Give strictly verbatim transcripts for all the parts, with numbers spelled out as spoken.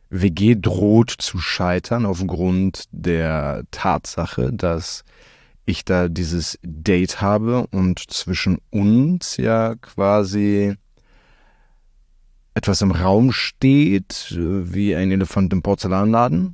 W G droht zu scheitern aufgrund der Tatsache, dass ich da dieses Date habe und zwischen uns ja quasi etwas im Raum steht, wie ein Elefant im Porzellanladen.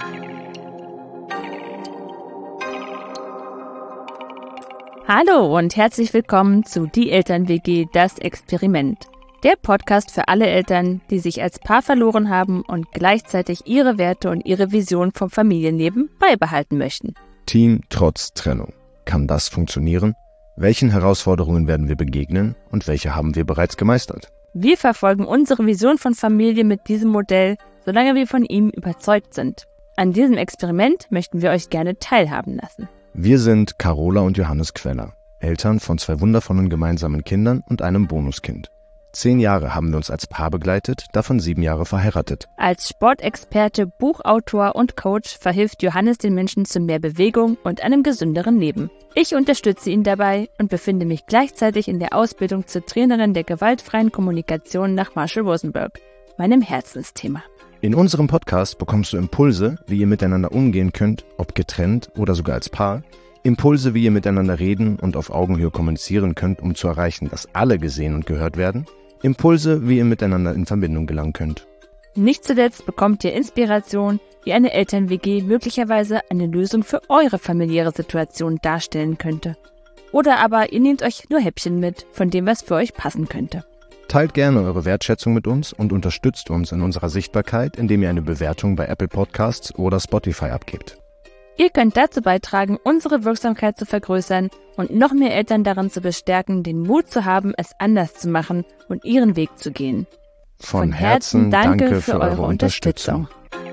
Hallo und herzlich willkommen zu Die Eltern-W G, das Experiment. Der Podcast für alle Eltern, die sich als Paar verloren haben und gleichzeitig ihre Werte und ihre Vision vom Familienleben beibehalten möchten. Team trotz Trennung. Kann das funktionieren? Welchen Herausforderungen werden wir begegnen und welche haben wir bereits gemeistert? Wir verfolgen unsere Vision von Familie mit diesem Modell, solange wir von ihm überzeugt sind. An diesem Experiment möchten wir euch gerne teilhaben lassen. Wir sind Carola und Johannes Queller, Eltern von zwei wundervollen gemeinsamen Kindern und einem Bonuskind. Zehn Jahre haben wir uns als Paar begleitet, davon sieben Jahre verheiratet. Als Sportexperte, Buchautor und Coach verhilft Johannes den Menschen zu mehr Bewegung und einem gesünderen Leben. Ich unterstütze ihn dabei und befinde mich gleichzeitig in der Ausbildung zur Trainerin der gewaltfreien Kommunikation nach Marshall Rosenberg, meinem Herzensthema. In unserem Podcast bekommst du Impulse, wie ihr miteinander umgehen könnt, ob getrennt oder sogar als Paar. Impulse, wie ihr miteinander reden und auf Augenhöhe kommunizieren könnt, um zu erreichen, dass alle gesehen und gehört werden. Impulse, wie ihr miteinander in Verbindung gelangen könnt. Nicht zuletzt bekommt ihr Inspiration, wie eine Eltern-W G möglicherweise eine Lösung für eure familiäre Situation darstellen könnte. Oder aber ihr nehmt euch nur Häppchen mit, von dem was für euch passen könnte. Teilt gerne eure Wertschätzung mit uns und unterstützt uns in unserer Sichtbarkeit, indem ihr eine Bewertung bei Apple Podcasts oder Spotify abgebt. Ihr könnt dazu beitragen, unsere Wirksamkeit zu vergrößern und noch mehr Eltern darin zu bestärken, den Mut zu haben, es anders zu machen und ihren Weg zu gehen. Von, Von Herzen danke, danke für, für eure Unterstützung.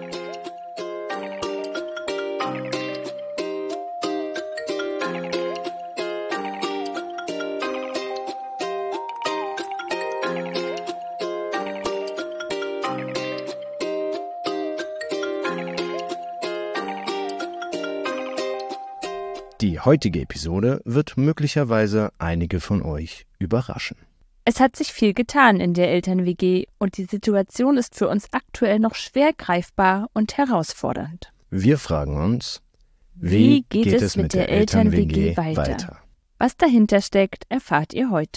Die heutige Episode wird möglicherweise einige von euch überraschen. Es hat sich viel getan in der Eltern-W G und die Situation ist für uns aktuell noch schwer greifbar und herausfordernd. Wir fragen uns, wie, wie geht, geht es mit, mit der, der Eltern-W G weiter? weiter? Was dahinter steckt, erfahrt ihr heute.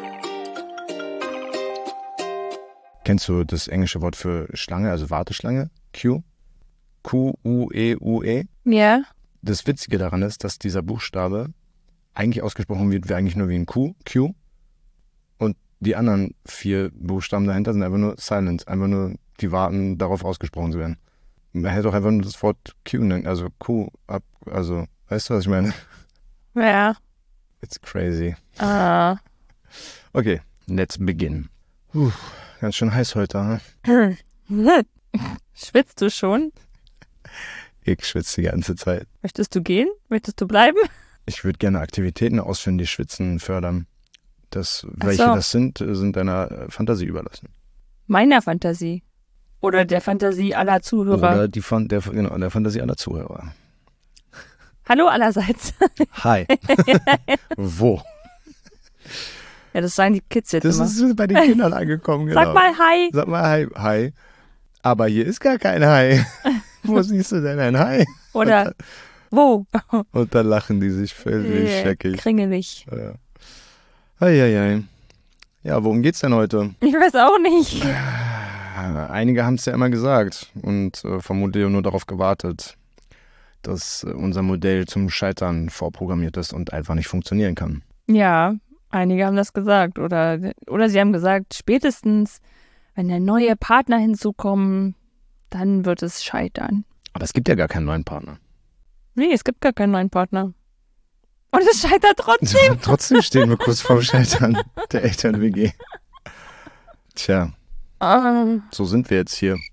Kennst du das englische Wort für Schlange, also Warteschlange? Q? Q U E U E? Ja. Das Witzige daran ist, dass dieser Buchstabe eigentlich ausgesprochen wird wie eigentlich nur wie ein Q, Q. Und die anderen vier Buchstaben dahinter sind einfach nur silent, einfach nur, die warten darauf ausgesprochen zu werden. Man hätte doch einfach nur das Wort Q nennen, also Q ab, also, weißt du, was ich meine? Ja. It's crazy. Ah. Okay, let's begin. Puh, ganz schön heiß heute, hm? Schwitzt du schon? Ich schwitze die ganze Zeit. Möchtest du gehen? Möchtest du bleiben? Ich würde gerne Aktivitäten ausführen, die Schwitzen fördern. Das, Ach welche so. das sind, sind deiner Fantasie überlassen. Meiner Fantasie? Oder der Fantasie aller Zuhörer? Oder die von der, genau, der Fantasie aller Zuhörer. Hallo allerseits. Hi. Wo? Ja, das sagen die Kids jetzt Das immer. ist bei den Kindern angekommen, genau. Sag mal Hi. Sag mal Hi. Hi. Aber hier ist gar kein Hi. Wo siehst du denn ein Hai? Oder und wo? Und dann lachen die sich völlig yeah, scheckig. Kringelig. Ja. Eieiei. Ja, worum geht's denn heute? Ich weiß auch nicht. Einige haben es ja immer gesagt und äh, vermutlich nur darauf gewartet, dass äh, unser Modell zum Scheitern vorprogrammiert ist und einfach nicht funktionieren kann. Ja, einige haben das gesagt. Oder, oder sie haben gesagt, spätestens, wenn der neue Partner hinzukommt, dann wird es scheitern. Aber es gibt ja gar keinen neuen Partner. Nee, es gibt gar keinen neuen Partner. Und es scheitert trotzdem. Trotzdem stehen wir kurz vorm Scheitern der Eltern-W G. Tja, um, so sind wir jetzt hier.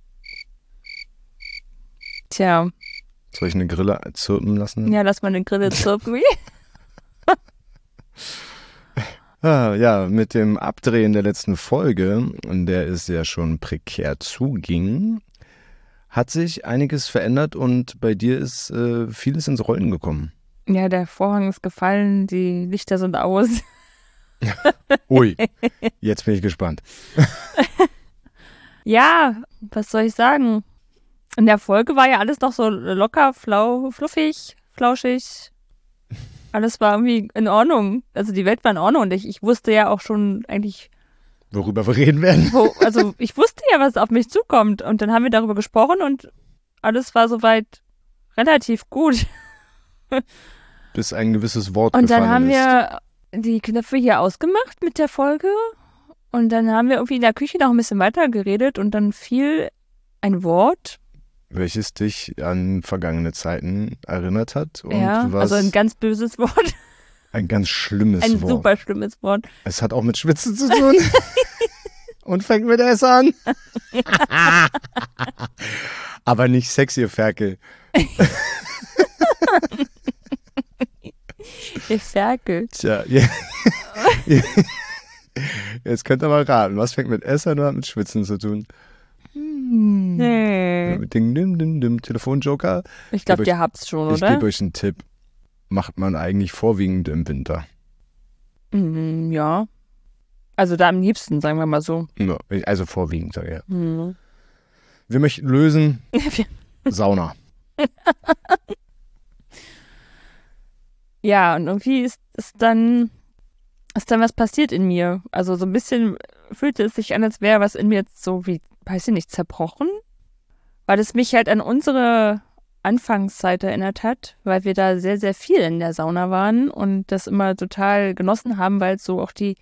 Tja. Soll ich eine Grille zirpen lassen? Ja, lass mal eine Grille zirpen. Ah, ja, mit dem Abdrehen der letzten Folge, in der es ja schon prekär zuging, hat sich einiges verändert und bei dir ist äh, vieles ins Rollen gekommen. Ja, der Vorhang ist gefallen, die Lichter sind aus. Ui, jetzt bin ich gespannt. Ja, was soll ich sagen? In der Folge war ja alles noch so locker, flau, fluffig, flauschig. Alles war irgendwie in Ordnung. Also die Welt war in Ordnung und ich, ich wusste ja auch schon eigentlich, Worüber wir reden werden. wo, also ich wusste ja, was auf mich zukommt. Und dann haben wir darüber gesprochen und alles war soweit relativ gut. Bis ein gewisses Wort Und dann gefallen haben ist. wir die Knöpfe hier ausgemacht mit der Folge. Und dann haben wir irgendwie in der Küche noch ein bisschen weiter geredet und dann fiel ein Wort. Welches dich an vergangene Zeiten erinnert hat. Und Ja, was also ein ganz böses Wort. ein ganz schlimmes Ein Wort. super schlimmes Wort. Es hat auch mit Schwitzen zu tun. Und fängt mit S an. Aber nicht sexy, Ferkel. Ihr Ferkel. Tja, ja. Jetzt könnt ihr mal raten, was fängt mit S an und hat mit Schwitzen zu tun? Hm. Nee. Mit dem dim, dim, dim Telefonjoker. Ich glaube, Geb ihr euch- habt's schon, Ich oder? gebe euch einen Tipp. Macht man eigentlich vorwiegend im Winter. Mhm, ja. Also da am liebsten, sagen wir mal so. Ja, also vorwiegend, sag ich ja. Mhm. Wir möchten lösen Sauna. Ja, und irgendwie ist, ist dann ist dann was passiert in mir. Also so ein bisschen fühlte es sich an, als wäre was in mir jetzt so wie, weiß ich nicht, zerbrochen. Weil es mich halt an unsere Anfangszeit erinnert hat, weil wir da sehr, sehr viel in der Sauna waren und das immer total genossen haben, weil es so auch die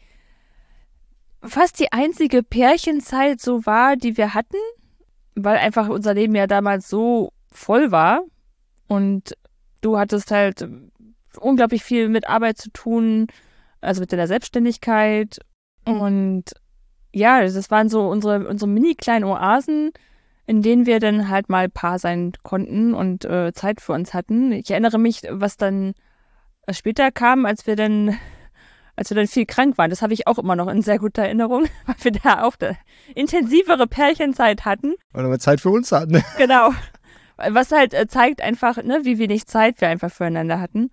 fast die einzige Pärchenzeit so war, die wir hatten, weil einfach unser Leben ja damals so voll war und du hattest halt unglaublich viel mit Arbeit zu tun, also mit deiner Selbstständigkeit und ja, das waren so unsere, unsere mini kleinen Oasen, in denen wir dann halt mal Paar sein konnten und äh, Zeit für uns hatten. Ich erinnere mich, was dann später kam, als wir dann als wir dann viel krank waren. Das habe ich auch immer noch in sehr guter Erinnerung, weil wir da auch eine intensivere Pärchenzeit hatten. Weil wir Zeit für uns hatten. Genau. Was halt äh, zeigt einfach, ne, wie wenig Zeit wir einfach füreinander hatten.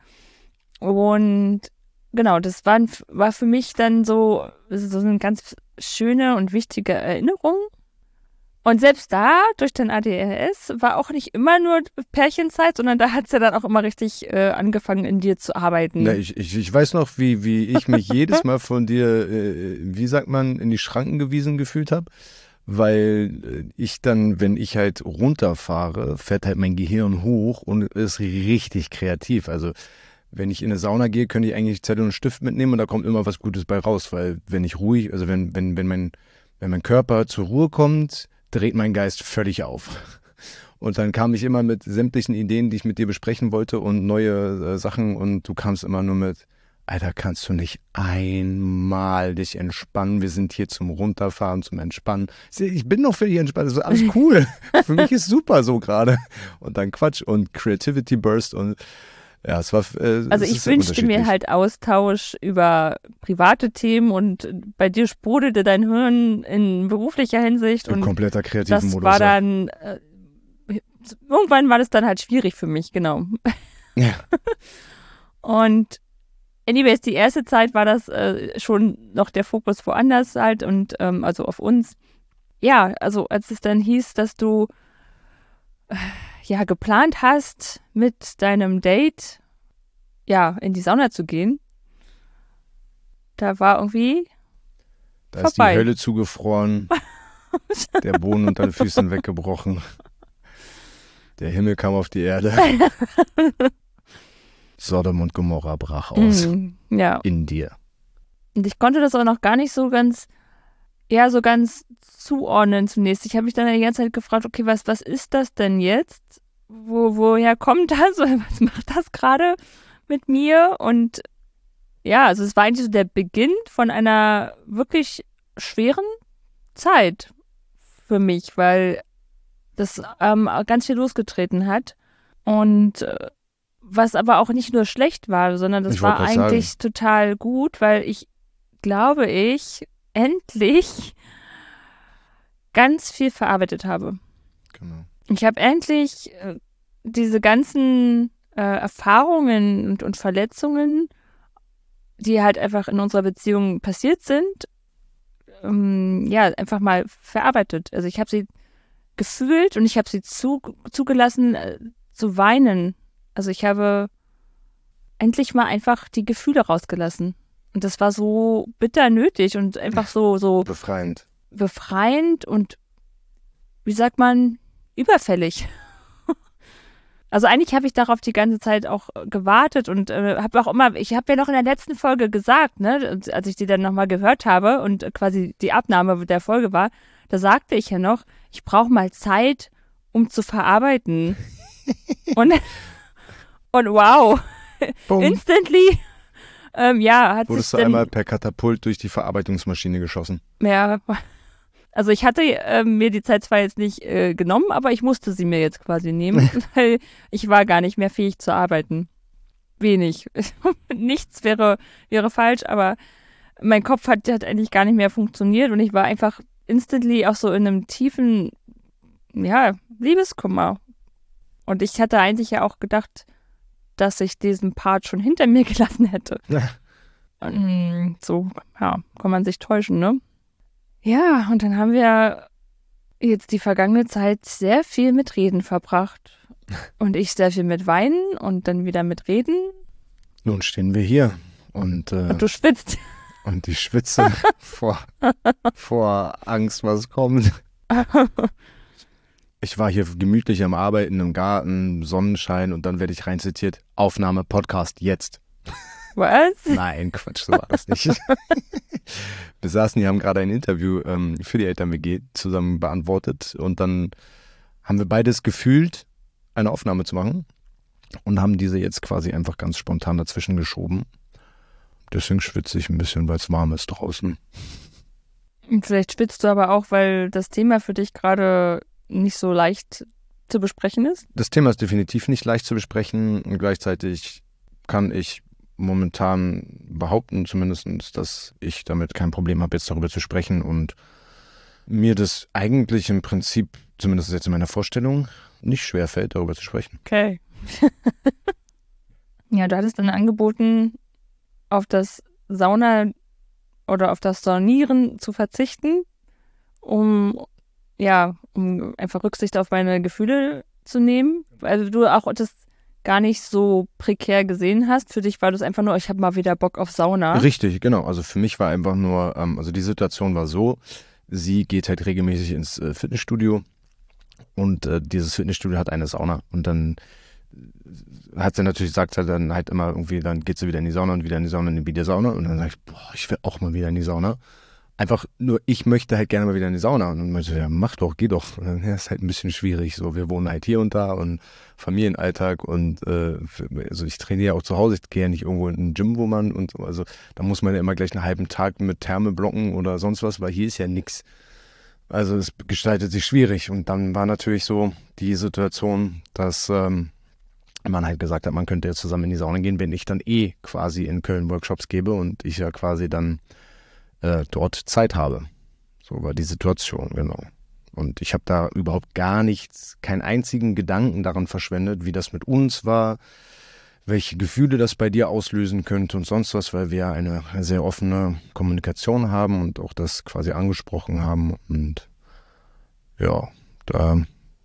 Und genau, das war, war für mich dann so, so eine ganz schöne und wichtige Erinnerung. Und selbst da, durch den A D H S, war auch nicht immer nur Pärchenzeit, sondern da hat es ja dann auch immer richtig äh, angefangen, in dir zu arbeiten. Na, ich, ich, ich weiß noch, wie, wie ich mich jedes Mal von dir, äh, wie sagt man, in die Schranken gewiesen gefühlt habe. Weil ich dann, wenn ich halt runterfahre, fährt halt mein Gehirn hoch und ist richtig kreativ. Also wenn ich in eine Sauna gehe, könnte ich eigentlich Zettel und Stift mitnehmen und da kommt immer was Gutes bei raus. Weil wenn ich ruhig, also wenn, wenn, wenn, mein, wenn mein Körper zur Ruhe kommt, dreht mein Geist völlig auf. Und dann kam ich immer mit sämtlichen Ideen, die ich mit dir besprechen wollte und neue äh, Sachen und du kamst immer nur mit, Alter, kannst du nicht einmal dich entspannen? Wir sind hier zum Runterfahren, zum Entspannen. Ich bin noch für dich entspannt, das ist alles cool. Für mich ist super so gerade. Und dann Quatsch und Creativity Burst und ja, es war äh, Also es ich ist sehr wünschte mir unterschiedlich. halt Austausch über private Themen und bei dir sprudelte dein Hirn in beruflicher Hinsicht Im und kompletter kreativen das Modus. war ja. dann, äh, irgendwann war das dann halt schwierig für mich, genau. Ja. Und anyways, die erste Zeit war das äh, schon noch der Fokus woanders halt und ähm, also auf uns. Ja, also als es dann hieß, dass du äh, ja geplant hast, mit deinem Date ja in die Sauna zu gehen, da war irgendwie Da ist die vorbei. Hölle zugefroren, der Boden unter den Füßen weggebrochen, der Himmel kam auf die Erde. Sodom und Gomorra brach aus. Mhm, ja. In dir. Und ich konnte das auch noch gar nicht so ganz, ja, so ganz zuordnen zunächst. Ich habe mich dann die ganze Zeit gefragt, okay, was, was ist das denn jetzt? Wo, woher kommt das? Was macht das gerade mit mir? Und ja, also es war eigentlich so der Beginn von einer wirklich schweren Zeit für mich, weil das ähm, ganz viel losgetreten hat. Und äh, was aber auch nicht nur schlecht war, sondern das Ich wollte war grad eigentlich sagen. total gut, weil ich glaube ich endlich ganz viel verarbeitet habe. Genau. Ich habe endlich äh, diese ganzen äh, Erfahrungen und, und Verletzungen, die halt einfach in unserer Beziehung passiert sind, ähm, ja, einfach mal verarbeitet. Also ich habe sie gefühlt und ich habe sie zu, zugelassen äh, zu weinen. Also ich habe endlich mal einfach die Gefühle rausgelassen. Und das war so bitter nötig und einfach so, so Befreiend. befreiend und, wie sagt man, überfällig. Also eigentlich habe ich darauf die ganze Zeit auch gewartet und äh, habe auch immer, ich habe ja noch in der letzten Folge gesagt, ne, als ich die dann nochmal gehört habe und quasi die Abnahme der Folge war, da sagte ich ja noch, ich brauche mal Zeit, um zu verarbeiten. und, und wow, Boom. instantly, ähm, ja, hat Wurdest sich du dann, einmal per Katapult durch die Verarbeitungsmaschine geschossen? ja, also ich hatte äh, mir die Zeit zwar jetzt nicht äh, genommen, aber ich musste sie mir jetzt quasi nehmen, weil ich war gar nicht mehr fähig zu arbeiten. Wenig. Nichts wäre, wäre falsch, aber mein Kopf hat, hat eigentlich gar nicht mehr funktioniert und ich war einfach instantly auch so in einem tiefen, ja, Liebeskummer. Und ich hatte eigentlich ja auch gedacht, dass ich diesen Part schon hinter mir gelassen hätte. Ja. Und so, ja, kann man sich täuschen, ne? Ja, und dann haben wir jetzt die vergangene Zeit sehr viel mit Reden verbracht. Und ich sehr viel mit Weinen und dann wieder mit Reden. Nun stehen wir hier und, äh, Und du schwitzt. und ich schwitze vor, vor Angst, was kommt. Ich war hier gemütlich am Arbeiten im Garten, Sonnenschein und dann werde ich rein zitiert, Aufnahme, Podcast, jetzt. Was? Nein, Quatsch, so war das nicht. Wir saßen hier, haben gerade ein Interview ähm, für die Eltern-W G zusammen beantwortet und dann haben wir beides gefühlt, eine Aufnahme zu machen und haben diese jetzt quasi einfach ganz spontan dazwischen geschoben. Deswegen schwitze ich ein bisschen, weil es warm ist draußen. Und vielleicht schwitzt du aber auch, weil das Thema für dich gerade nicht so leicht zu besprechen ist? Das Thema ist definitiv nicht leicht zu besprechen und gleichzeitig kann ich momentan behaupten zumindest, dass ich damit kein Problem habe, jetzt darüber zu sprechen und mir das eigentlich im Prinzip, zumindest jetzt in meiner Vorstellung, nicht schwerfällt, darüber zu sprechen. Okay. Ja, du hattest dann angeboten, auf das Sauna oder auf das Saunieren zu verzichten, um ja, um einfach Rücksicht auf meine Gefühle zu nehmen. Also du auch das gar nicht so prekär gesehen hast. Für dich war das einfach nur, ich habe mal wieder Bock auf Sauna. Richtig, genau. Also für mich war einfach nur, ähm, also die Situation war so, sie geht halt regelmäßig ins äh, Fitnessstudio und äh, dieses Fitnessstudio hat eine Sauna und dann hat sie natürlich, sagt sie dann halt immer irgendwie, dann geht sie wieder in die Sauna und wieder in die Sauna und wieder in die Sauna und dann sage ich, boah, ich will auch mal wieder in die Sauna. Einfach nur, ich möchte halt gerne mal wieder in die Sauna. Und dann meinte ich, ja, mach doch, geh doch. Und dann ja, ist halt ein bisschen schwierig. So, wir wohnen halt hier und da und Familienalltag und äh, also ich trainiere ja auch zu Hause, ich gehe ja nicht irgendwo in ein Gym, wo man und also da muss man ja immer gleich einen halben Tag mit Therme blocken oder sonst was, weil hier ist ja nix. Also es gestaltet sich schwierig. Und dann war natürlich so die Situation, dass ähm, man halt gesagt hat, man könnte jetzt zusammen in die Sauna gehen, wenn ich dann eh quasi in Köln Workshops gebe und ich ja quasi dann äh, dort Zeit habe. So war die Situation, genau. Und ich habe da überhaupt gar nichts, keinen einzigen Gedanken daran verschwendet, wie das mit uns war, welche Gefühle das bei dir auslösen könnte und sonst was, weil wir eine sehr offene Kommunikation haben und auch das quasi angesprochen haben. Und ja, da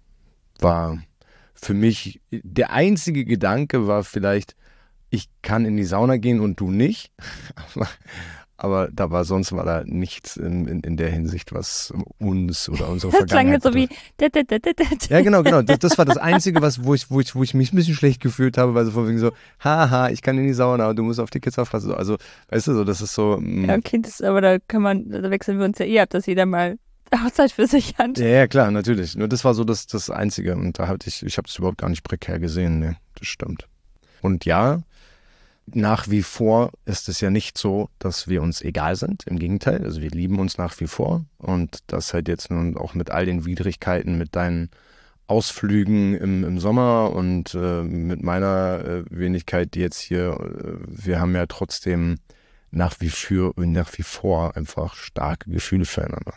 war für mich, der einzige Gedanke war vielleicht, ich kann in die Sauna gehen und du nicht. Aber, aber da war sonst war da nichts in, in, in der Hinsicht, was uns oder unsere Das klang Vergangenheit jetzt so wie betrifft. Ja, genau, genau. Das, das war das Einzige, was, wo ich, wo ich, wo ich mich ein bisschen schlecht gefühlt habe, weil so von wegen so, haha, ich kann in die Sauna und du musst auf die Kids aufpassen. Also, weißt du, so, das ist so. Ja, okay, das, aber da kann man, da wechseln wir uns ja eh ab, dass jeder mal Auszeit für sich hat. Ja, ja, klar, natürlich. Nur das war so das, das Einzige. Und da hatte ich, ich habe es überhaupt gar nicht prekär gesehen. Nee, das stimmt. Und ja, nach wie vor ist es ja nicht so, dass wir uns egal sind. Im Gegenteil, also wir lieben uns nach wie vor. Und das halt jetzt nun auch mit all den Widrigkeiten, mit deinen Ausflügen im, im Sommer und äh, mit meiner äh, Wenigkeit, die jetzt hier, äh, wir haben ja trotzdem nach wie, für, nach wie vor einfach starke Gefühle füreinander.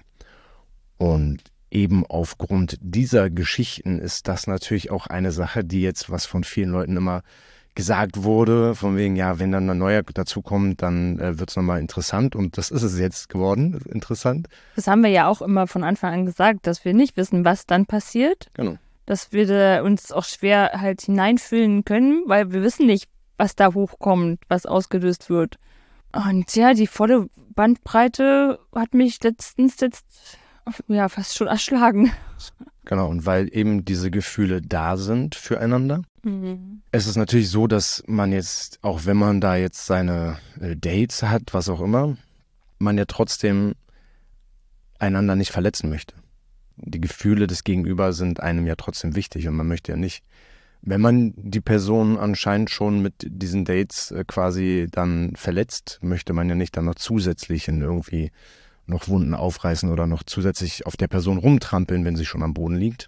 Und eben aufgrund dieser Geschichten ist das natürlich auch eine Sache, die jetzt, was von vielen Leuten immer gesagt wurde, von wegen, ja, wenn dann ein neuer dazukommt, dann äh, wird es nochmal interessant und das ist es jetzt geworden, interessant. Das haben wir ja auch immer von Anfang an gesagt, dass wir nicht wissen, was dann passiert. Genau. Dass wir da uns auch schwer halt hineinfühlen können, weil wir wissen nicht, was da hochkommt, was ausgelöst wird. Und ja, die volle Bandbreite hat mich letztens jetzt ja fast schon erschlagen. Genau, und weil eben diese Gefühle da sind füreinander. Mhm. Es ist natürlich so, dass man jetzt, auch wenn man da jetzt seine äh, Dates hat, was auch immer, man ja trotzdem einander nicht verletzen möchte. Die Gefühle des Gegenüber sind einem ja trotzdem wichtig und man möchte ja nicht, wenn man die Person anscheinend schon mit diesen Dates äh, quasi dann verletzt, möchte man ja nicht dann noch zusätzlich in irgendwie noch Wunden aufreißen oder noch zusätzlich auf der Person rumtrampeln, wenn sie schon am Boden liegt.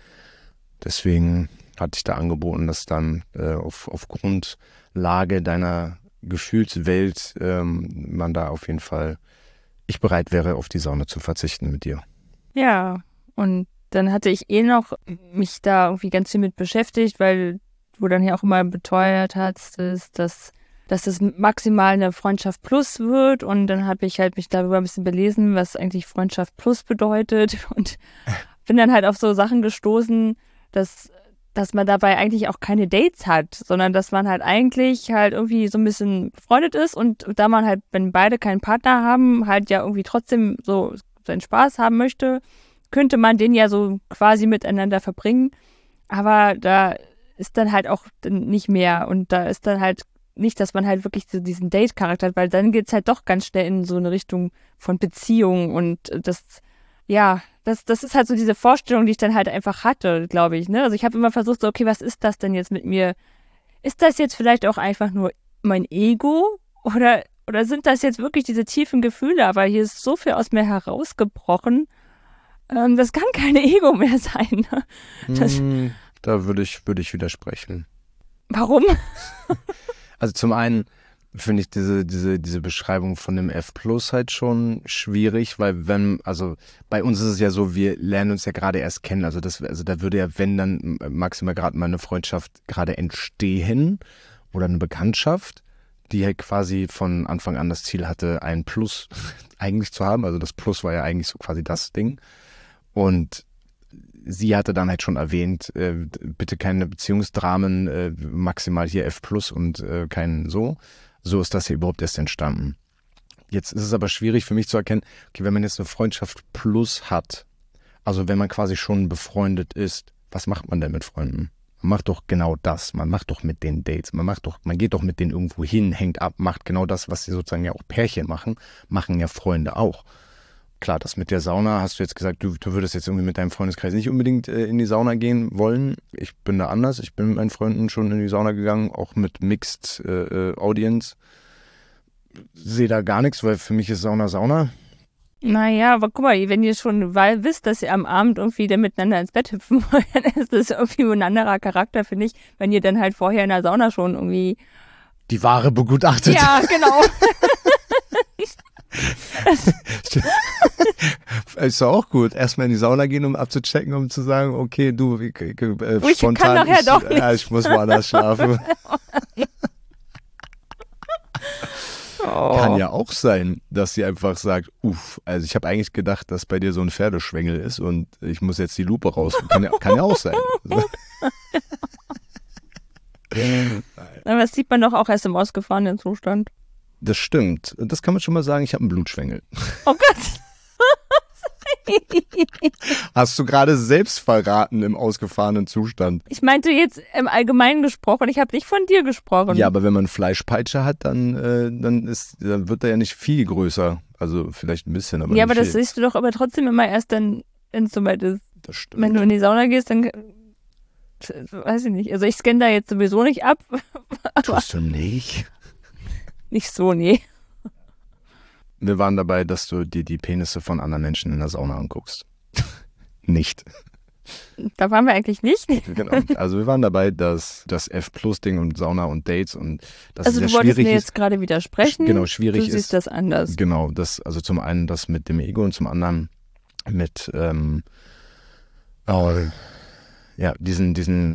Deswegen hatte ich da angeboten, dass dann äh, auf, auf Grundlage deiner Gefühlswelt ähm, man da auf jeden Fall, ich bereit wäre, auf die Sauna zu verzichten mit dir. Ja, und dann hatte ich eh noch mich da irgendwie ganz viel mit beschäftigt, weil du dann ja auch immer beteuert hast, dass, dass, dass es maximal eine Freundschaft plus wird. Und dann habe ich halt mich darüber ein bisschen belesen, was eigentlich Freundschaft plus bedeutet. Und bin dann halt auf so Sachen gestoßen, dass, dass man dabei eigentlich auch keine Dates hat, sondern dass man halt eigentlich halt irgendwie so ein bisschen befreundet ist. Und da man halt, wenn beide keinen Partner haben, halt ja irgendwie trotzdem so seinen Spaß haben möchte, könnte man den ja so quasi miteinander verbringen, aber da ist dann halt auch nicht mehr und da ist dann halt nicht, dass man halt wirklich so diesen Date-Charakter hat, weil dann geht's halt doch ganz schnell in so eine Richtung von Beziehung und das, ja, das, das ist halt so diese Vorstellung, die ich dann halt einfach hatte, glaube ich, ne? Also ich habe immer versucht, so, okay, was ist das denn jetzt mit mir? Ist das jetzt vielleicht auch einfach nur mein Ego oder, oder sind das jetzt wirklich diese tiefen Gefühle? Aber hier ist so viel aus mir herausgebrochen. Das kann keine Ego mehr sein. Das, hm, da würde ich, würde ich widersprechen. Warum? Also zum einen finde ich diese, diese, diese Beschreibung von dem F Plus halt schon schwierig, weil wenn, also bei uns ist es ja so, wir lernen uns ja gerade erst kennen, also das, also da würde ja, wenn dann maximal gerade mal eine Freundschaft gerade entstehen oder eine Bekanntschaft, die halt quasi von Anfang an das Ziel hatte, ein Plus eigentlich zu haben, also das Plus war ja eigentlich so quasi das Ding. Und sie hatte dann halt schon erwähnt, äh, bitte keine Beziehungsdramen, äh, maximal hier F plus und äh, kein so. So ist das hier überhaupt erst entstanden. Jetzt ist es aber schwierig für mich zu erkennen, okay, wenn man jetzt eine Freundschaft plus hat, also wenn man quasi schon befreundet ist, was macht man denn mit Freunden? Man macht doch genau das, man macht doch mit den Dates, man macht doch, man geht doch mit denen irgendwo hin, hängt ab, macht genau das, was sie sozusagen ja auch Pärchen machen, machen ja Freunde auch. Klar, das mit der Sauna, hast du jetzt gesagt, du, du würdest jetzt irgendwie mit deinem Freundeskreis nicht unbedingt äh, in die Sauna gehen wollen. Ich bin da anders. Ich bin mit meinen Freunden schon in die Sauna gegangen, auch mit Mixed äh, Audience. Sehe da gar nichts, weil für mich ist Sauna Sauna. Naja, aber guck mal, wenn ihr schon weil wisst, dass ihr am Abend irgendwie dann miteinander ins Bett hüpfen wollt, dann ist das irgendwie ein anderer Charakter, finde ich, wenn ihr dann halt vorher in der Sauna schon irgendwie... Die Ware begutachtet. Ja, genau. Ist doch auch gut. Erstmal in die Sauna gehen, um abzuchecken, um zu sagen, okay, du, ich, äh, ich spontan, kann nachher ich, doch nicht. Ja, ich muss woanders schlafen. Oh. Kann ja auch sein, dass sie einfach sagt, uff, also ich habe eigentlich gedacht, dass bei dir so ein Pferdeschwengel ist und ich muss jetzt die Lupe raus. Kann ja, kann ja auch sein. Aber das sieht man doch auch erst im ausgefahrenen Zustand. Das stimmt. Das kann man schon mal sagen, ich habe einen Blutschwengel. Oh Gott. Hast du gerade selbst verraten im ausgefahrenen Zustand. Ich meinte jetzt im Allgemeinen gesprochen, ich habe nicht von dir gesprochen. Ja, aber wenn man Fleischpeitsche hat, dann, äh, dann, ist, dann wird er ja nicht viel größer. Also vielleicht ein bisschen, aber Ja, nicht aber das viel. siehst du doch aber trotzdem immer erst dann, wenn es soweit ist. Das stimmt. Wenn du in die Sauna gehst, dann weiß ich nicht. Also ich scanne da jetzt sowieso nicht ab. Tust du nicht? Nicht so, nee. Wir waren dabei, dass du dir die Penisse von anderen Menschen in der Sauna anguckst. Nicht. Da waren wir eigentlich nicht. Genau. Also wir waren dabei, dass das F-Plus-Ding und Sauna und Dates und das Also sehr du wolltest schwierig mir ist. jetzt gerade widersprechen. Genau, schwierig du siehst ist. das anders. Genau, das, also zum einen das mit dem Ego und zum anderen mit ähm, oh, ja, diesen, diesen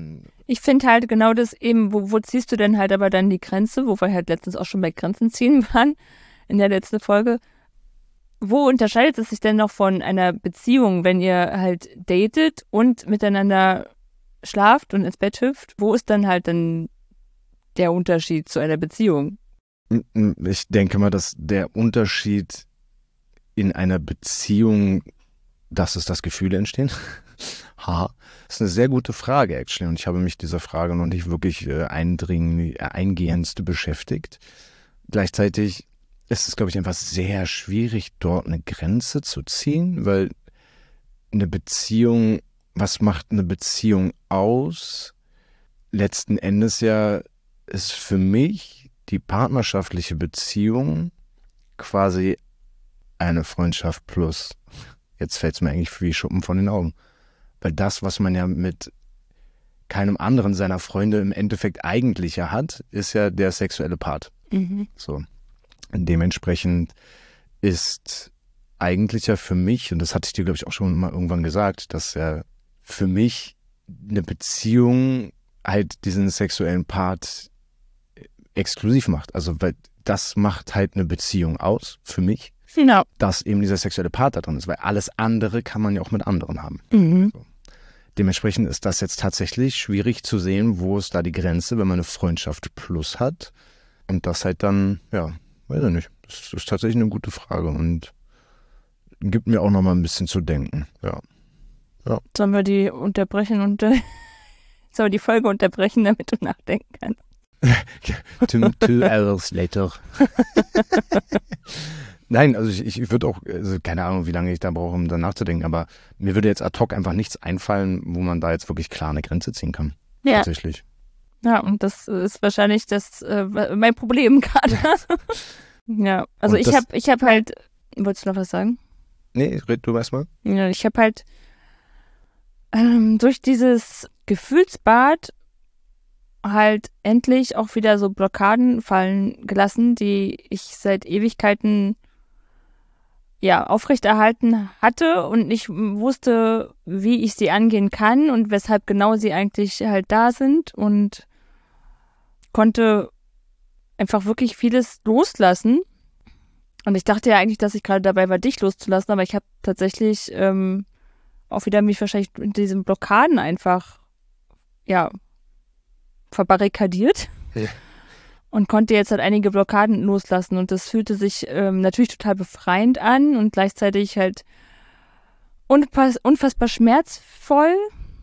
Ich finde halt genau das eben, wo, wo ziehst du denn halt aber dann die Grenze, wo wir halt letztens auch schon bei Grenzen ziehen waren, in der letzten Folge. Wo unterscheidet es sich denn noch von einer Beziehung, wenn ihr halt datet und miteinander schlaft und ins Bett hüpft? Wo ist dann halt dann der Unterschied zu einer Beziehung? Ich denke mal, dass der Unterschied in einer Beziehung, dass es das Gefühle entstehen. Haha, das ist eine sehr gute Frage, actually. Und ich habe mich dieser Frage noch nicht wirklich äh, eindringend, äh, eingehendst beschäftigt. Gleichzeitig ist es, glaube ich, einfach sehr schwierig, dort eine Grenze zu ziehen, weil eine Beziehung, was macht eine Beziehung aus? Letzten Endes ja ist für mich die partnerschaftliche Beziehung quasi eine Freundschaft plus. Jetzt fällt es mir eigentlich wie Schuppen von den Augen. Weil das, was man ja mit keinem anderen seiner Freunde im Endeffekt eigentlich ja hat, ist ja der sexuelle Part. Mhm. So. Dementsprechend ist eigentlich ja für mich, und das hatte ich dir, glaube ich, auch schon mal irgendwann gesagt, dass ja für mich eine Beziehung halt diesen sexuellen Part exklusiv macht. Also, weil das macht halt eine Beziehung aus, für mich. Genau. Dass eben dieser sexuelle Part da drin ist, weil alles andere kann man ja auch mit anderen haben. Mhm. So. Dementsprechend ist das jetzt tatsächlich schwierig zu sehen, wo ist da die Grenze, wenn man eine Freundschaft plus hat. Und das halt dann, ja, weiß ich nicht. Das ist tatsächlich eine gute Frage und gibt mir auch noch mal ein bisschen zu denken. Ja. Ja. Sollen wir die unterbrechen und äh, sollen wir die Folge unterbrechen, damit du nachdenken kannst? two, two hours later. Nein, also ich, ich würde auch, also keine Ahnung, wie lange ich da brauche, um da nachzudenken, aber mir würde jetzt ad hoc einfach nichts einfallen, wo man da jetzt wirklich klar eine Grenze ziehen kann. Ja. Tatsächlich. Ja, und das ist wahrscheinlich das äh, mein Problem gerade. Ja, also Und ich das- habe ich hab halt, wolltest du noch was sagen? Nee, red du erstmal. Ja, ich habe halt ähm, durch dieses Gefühlsbad halt endlich auch wieder so Blockaden fallen gelassen, die ich seit Ewigkeiten ja aufrechterhalten hatte und nicht wusste, wie ich sie angehen kann und weshalb genau sie eigentlich halt da sind und konnte einfach wirklich vieles loslassen. Und ich dachte ja eigentlich, dass ich gerade dabei war, dich loszulassen, aber ich habe tatsächlich ähm, auch wieder mich wahrscheinlich mit diesen Blockaden einfach, ja, verbarrikadiert. Ja. Und konnte jetzt halt einige Blockaden loslassen. Und das fühlte sich ähm, natürlich total befreiend an und gleichzeitig halt unpass- unfassbar schmerzvoll,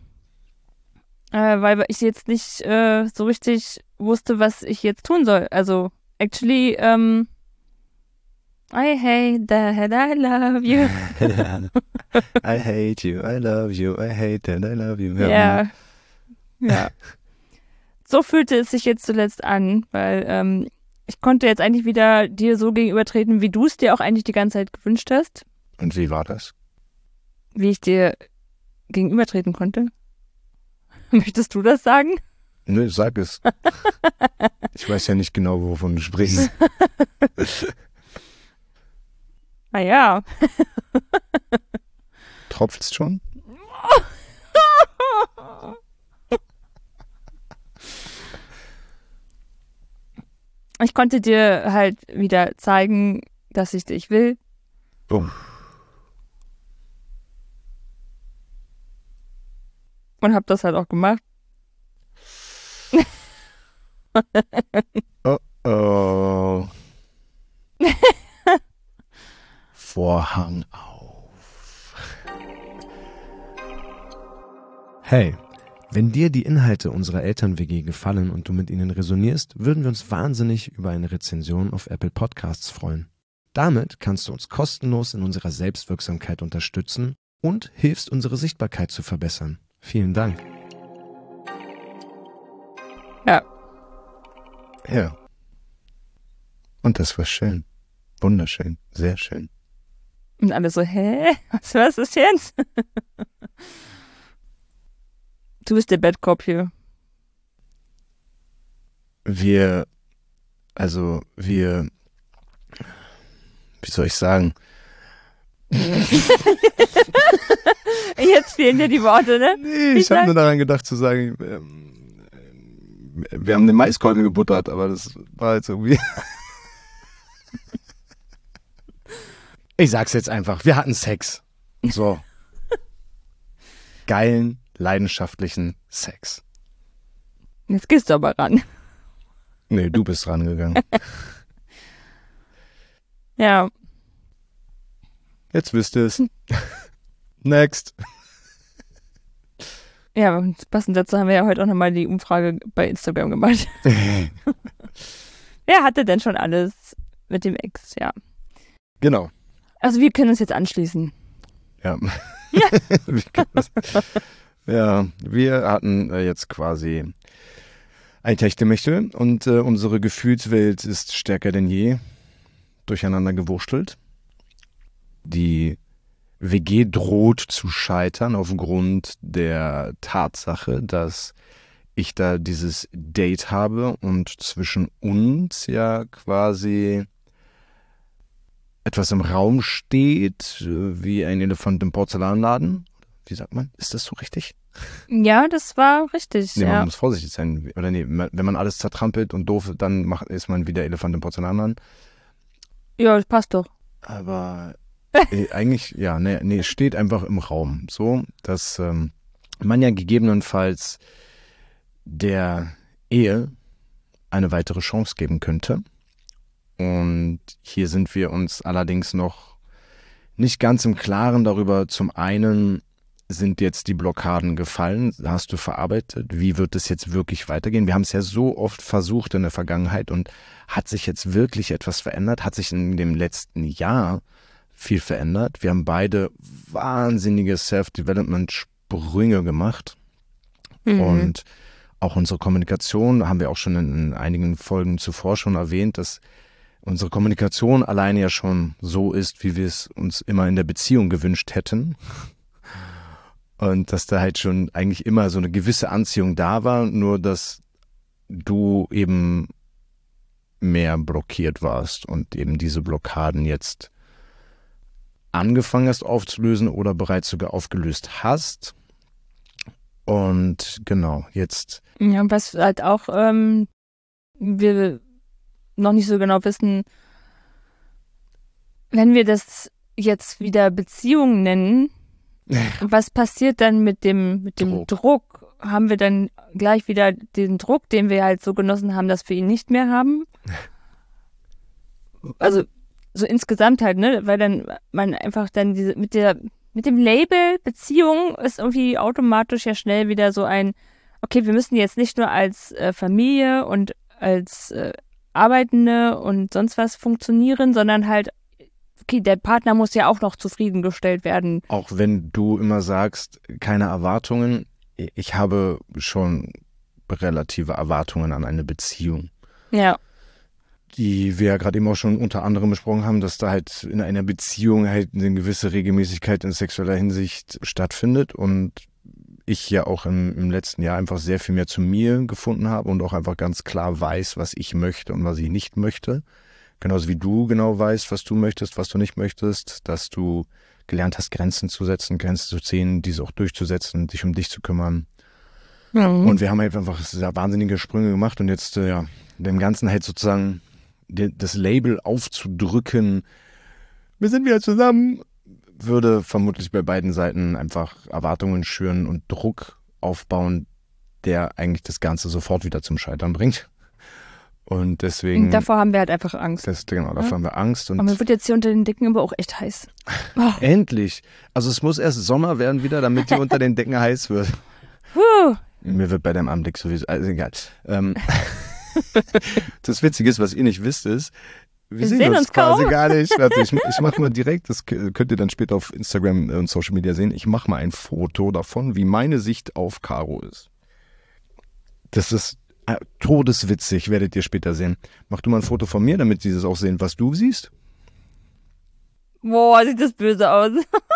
äh, weil ich jetzt nicht äh, so richtig wusste, was ich jetzt tun soll. Also, actually, ähm, I hate that I love you. I hate you, I love you, I hate that I love you. Ja. Ja. So fühlte es sich jetzt zuletzt an, weil ähm, ich konnte jetzt eigentlich wieder dir so gegenübertreten, wie du es dir auch eigentlich die ganze Zeit gewünscht hast. Und wie war das? Wie ich dir gegenübertreten konnte. Möchtest du das sagen? Nö, sag es. Ich weiß ja nicht genau, wovon du sprichst. Ah ja. Tropft's schon? Ich konnte dir halt wieder zeigen, dass ich dich will. Bumm. Und hab das halt auch gemacht. Oh oh. Vorhang auf. Hey, wenn dir die Inhalte unserer Eltern-W G gefallen und du mit ihnen resonierst, würden wir uns wahnsinnig über eine Rezension auf Apple Podcasts freuen. Damit kannst du uns kostenlos in unserer Selbstwirksamkeit unterstützen und hilfst, unsere Sichtbarkeit zu verbessern. Vielen Dank. Ja. Ja. Und das war schön. Wunderschön. Sehr schön. Und alle so, hä? Was war das jetzt? Du bist der Bad Cop hier. Wir, also wir, wie soll ich sagen? Jetzt fehlen dir die Worte, ne? Nee, Ich ich habe sag- nur daran gedacht zu sagen, ähm, wir haben den Maiskolben gebuttert, aber das war jetzt irgendwie... Ich sag's jetzt einfach, wir hatten Sex. So. Geilen, leidenschaftlichen Sex. Jetzt gehst du aber ran. Nee, du bist rangegangen. Ja. Jetzt wisst ihr es. Next. Ja, passend dazu haben wir ja heute auch nochmal die Umfrage bei Instagram gemacht. Wer hatte denn schon alles mit dem Ex? Ja. Genau. Also wir können uns jetzt anschließen. Ja. Ja, wir hatten äh, jetzt quasi ein Techtelmechtel und äh, unsere Gefühlswelt ist stärker denn je durcheinander gewurstelt. Die W G droht zu scheitern aufgrund der Tatsache, dass ich da dieses Date habe und zwischen uns ja quasi etwas im Raum steht, wie ein Elefant im Porzellanladen. Wie sagt man? Ist das so richtig? Ja, das war richtig. Nee, ja. man muss vorsichtig sein. Oder nee, wenn man alles zertrampelt und doof, dann macht, ist man wieder Elefant im Porzellanladen. Ja, das passt doch. Aber äh, eigentlich, ja, nee, nee, steht einfach im Raum. So, dass ähm, man ja gegebenenfalls der Ehe eine weitere Chance geben könnte. Und hier sind wir uns allerdings noch nicht ganz im Klaren darüber. Zum einen sind jetzt die Blockaden gefallen, hast du verarbeitet, wie wird es jetzt wirklich weitergehen? Wir haben es ja so oft versucht in der Vergangenheit und hat sich jetzt wirklich etwas verändert? Hat sich in dem letzten Jahr viel verändert? Wir haben beide wahnsinnige Self-Development-Sprünge gemacht mhm. und auch unsere Kommunikation, haben wir auch schon in, in einigen Folgen zuvor schon erwähnt, dass unsere Kommunikation alleine ja schon so ist, wie wir es uns immer in der Beziehung gewünscht hätten. Und dass da halt schon eigentlich immer so eine gewisse Anziehung da war, nur dass du eben mehr blockiert warst und eben diese Blockaden jetzt angefangen hast aufzulösen oder bereits sogar aufgelöst hast. Und genau, jetzt... Ja, was halt auch ähm, wir noch nicht so genau wissen, wenn wir das jetzt wieder Beziehung nennen, was passiert dann mit dem, mit dem Druck. Druck? Haben wir dann gleich wieder den Druck, den wir halt so genossen haben, dass wir ihn nicht mehr haben? Also so insgesamt halt, ne? Weil dann man einfach dann diese mit der mit dem Label Beziehung ist irgendwie automatisch ja schnell wieder so ein, okay, wir müssen jetzt nicht nur als äh, Familie und als äh, Arbeitende und sonst was funktionieren, sondern halt okay, der Partner muss ja auch noch zufriedengestellt werden. Auch wenn du immer sagst, keine Erwartungen, ich habe schon relative Erwartungen an eine Beziehung. Ja. Die wir ja gerade eben auch schon unter anderem besprochen haben, dass da halt in einer Beziehung halt eine gewisse Regelmäßigkeit in sexueller Hinsicht stattfindet und ich ja auch im, im letzten Jahr einfach sehr viel mehr zu mir gefunden habe und auch einfach ganz klar weiß, was ich möchte und was ich nicht möchte. Genauso wie du genau weißt, was du möchtest, was du nicht möchtest, dass du gelernt hast, Grenzen zu setzen, Grenzen zu ziehen, diese auch durchzusetzen, dich um dich zu kümmern. Mhm. Und wir haben halt einfach sehr wahnsinnige Sprünge gemacht und jetzt äh, ja, dem Ganzen halt sozusagen die, das Label aufzudrücken, wir sind wieder zusammen, würde vermutlich bei beiden Seiten einfach Erwartungen schüren und Druck aufbauen, der eigentlich das Ganze sofort wieder zum Scheitern bringt. Und deswegen... Und davor haben wir halt einfach Angst. Das, genau, davor ja? haben wir Angst. Und aber mir wird jetzt hier unter den Decken aber auch echt heiß. Oh. Endlich. Also es muss erst Sommer werden wieder, damit hier unter den Decken heiß wird. Puh. Mir wird bei deinem Anblick sowieso... Also egal. Ähm, das Witzige ist, was ihr nicht wisst, ist, wir, wir sehen, sehen uns, uns quasi gar nicht. Warte, ich, ich mache mal direkt, das könnt ihr dann später auf Instagram und Social Media sehen, ich mache mal ein Foto davon, wie meine Sicht auf Caro ist. Das ist... todeswitzig, werdet ihr später sehen. Mach du mal ein Foto von mir, damit sie das auch sehen, was du siehst. Boah, sieht das böse aus.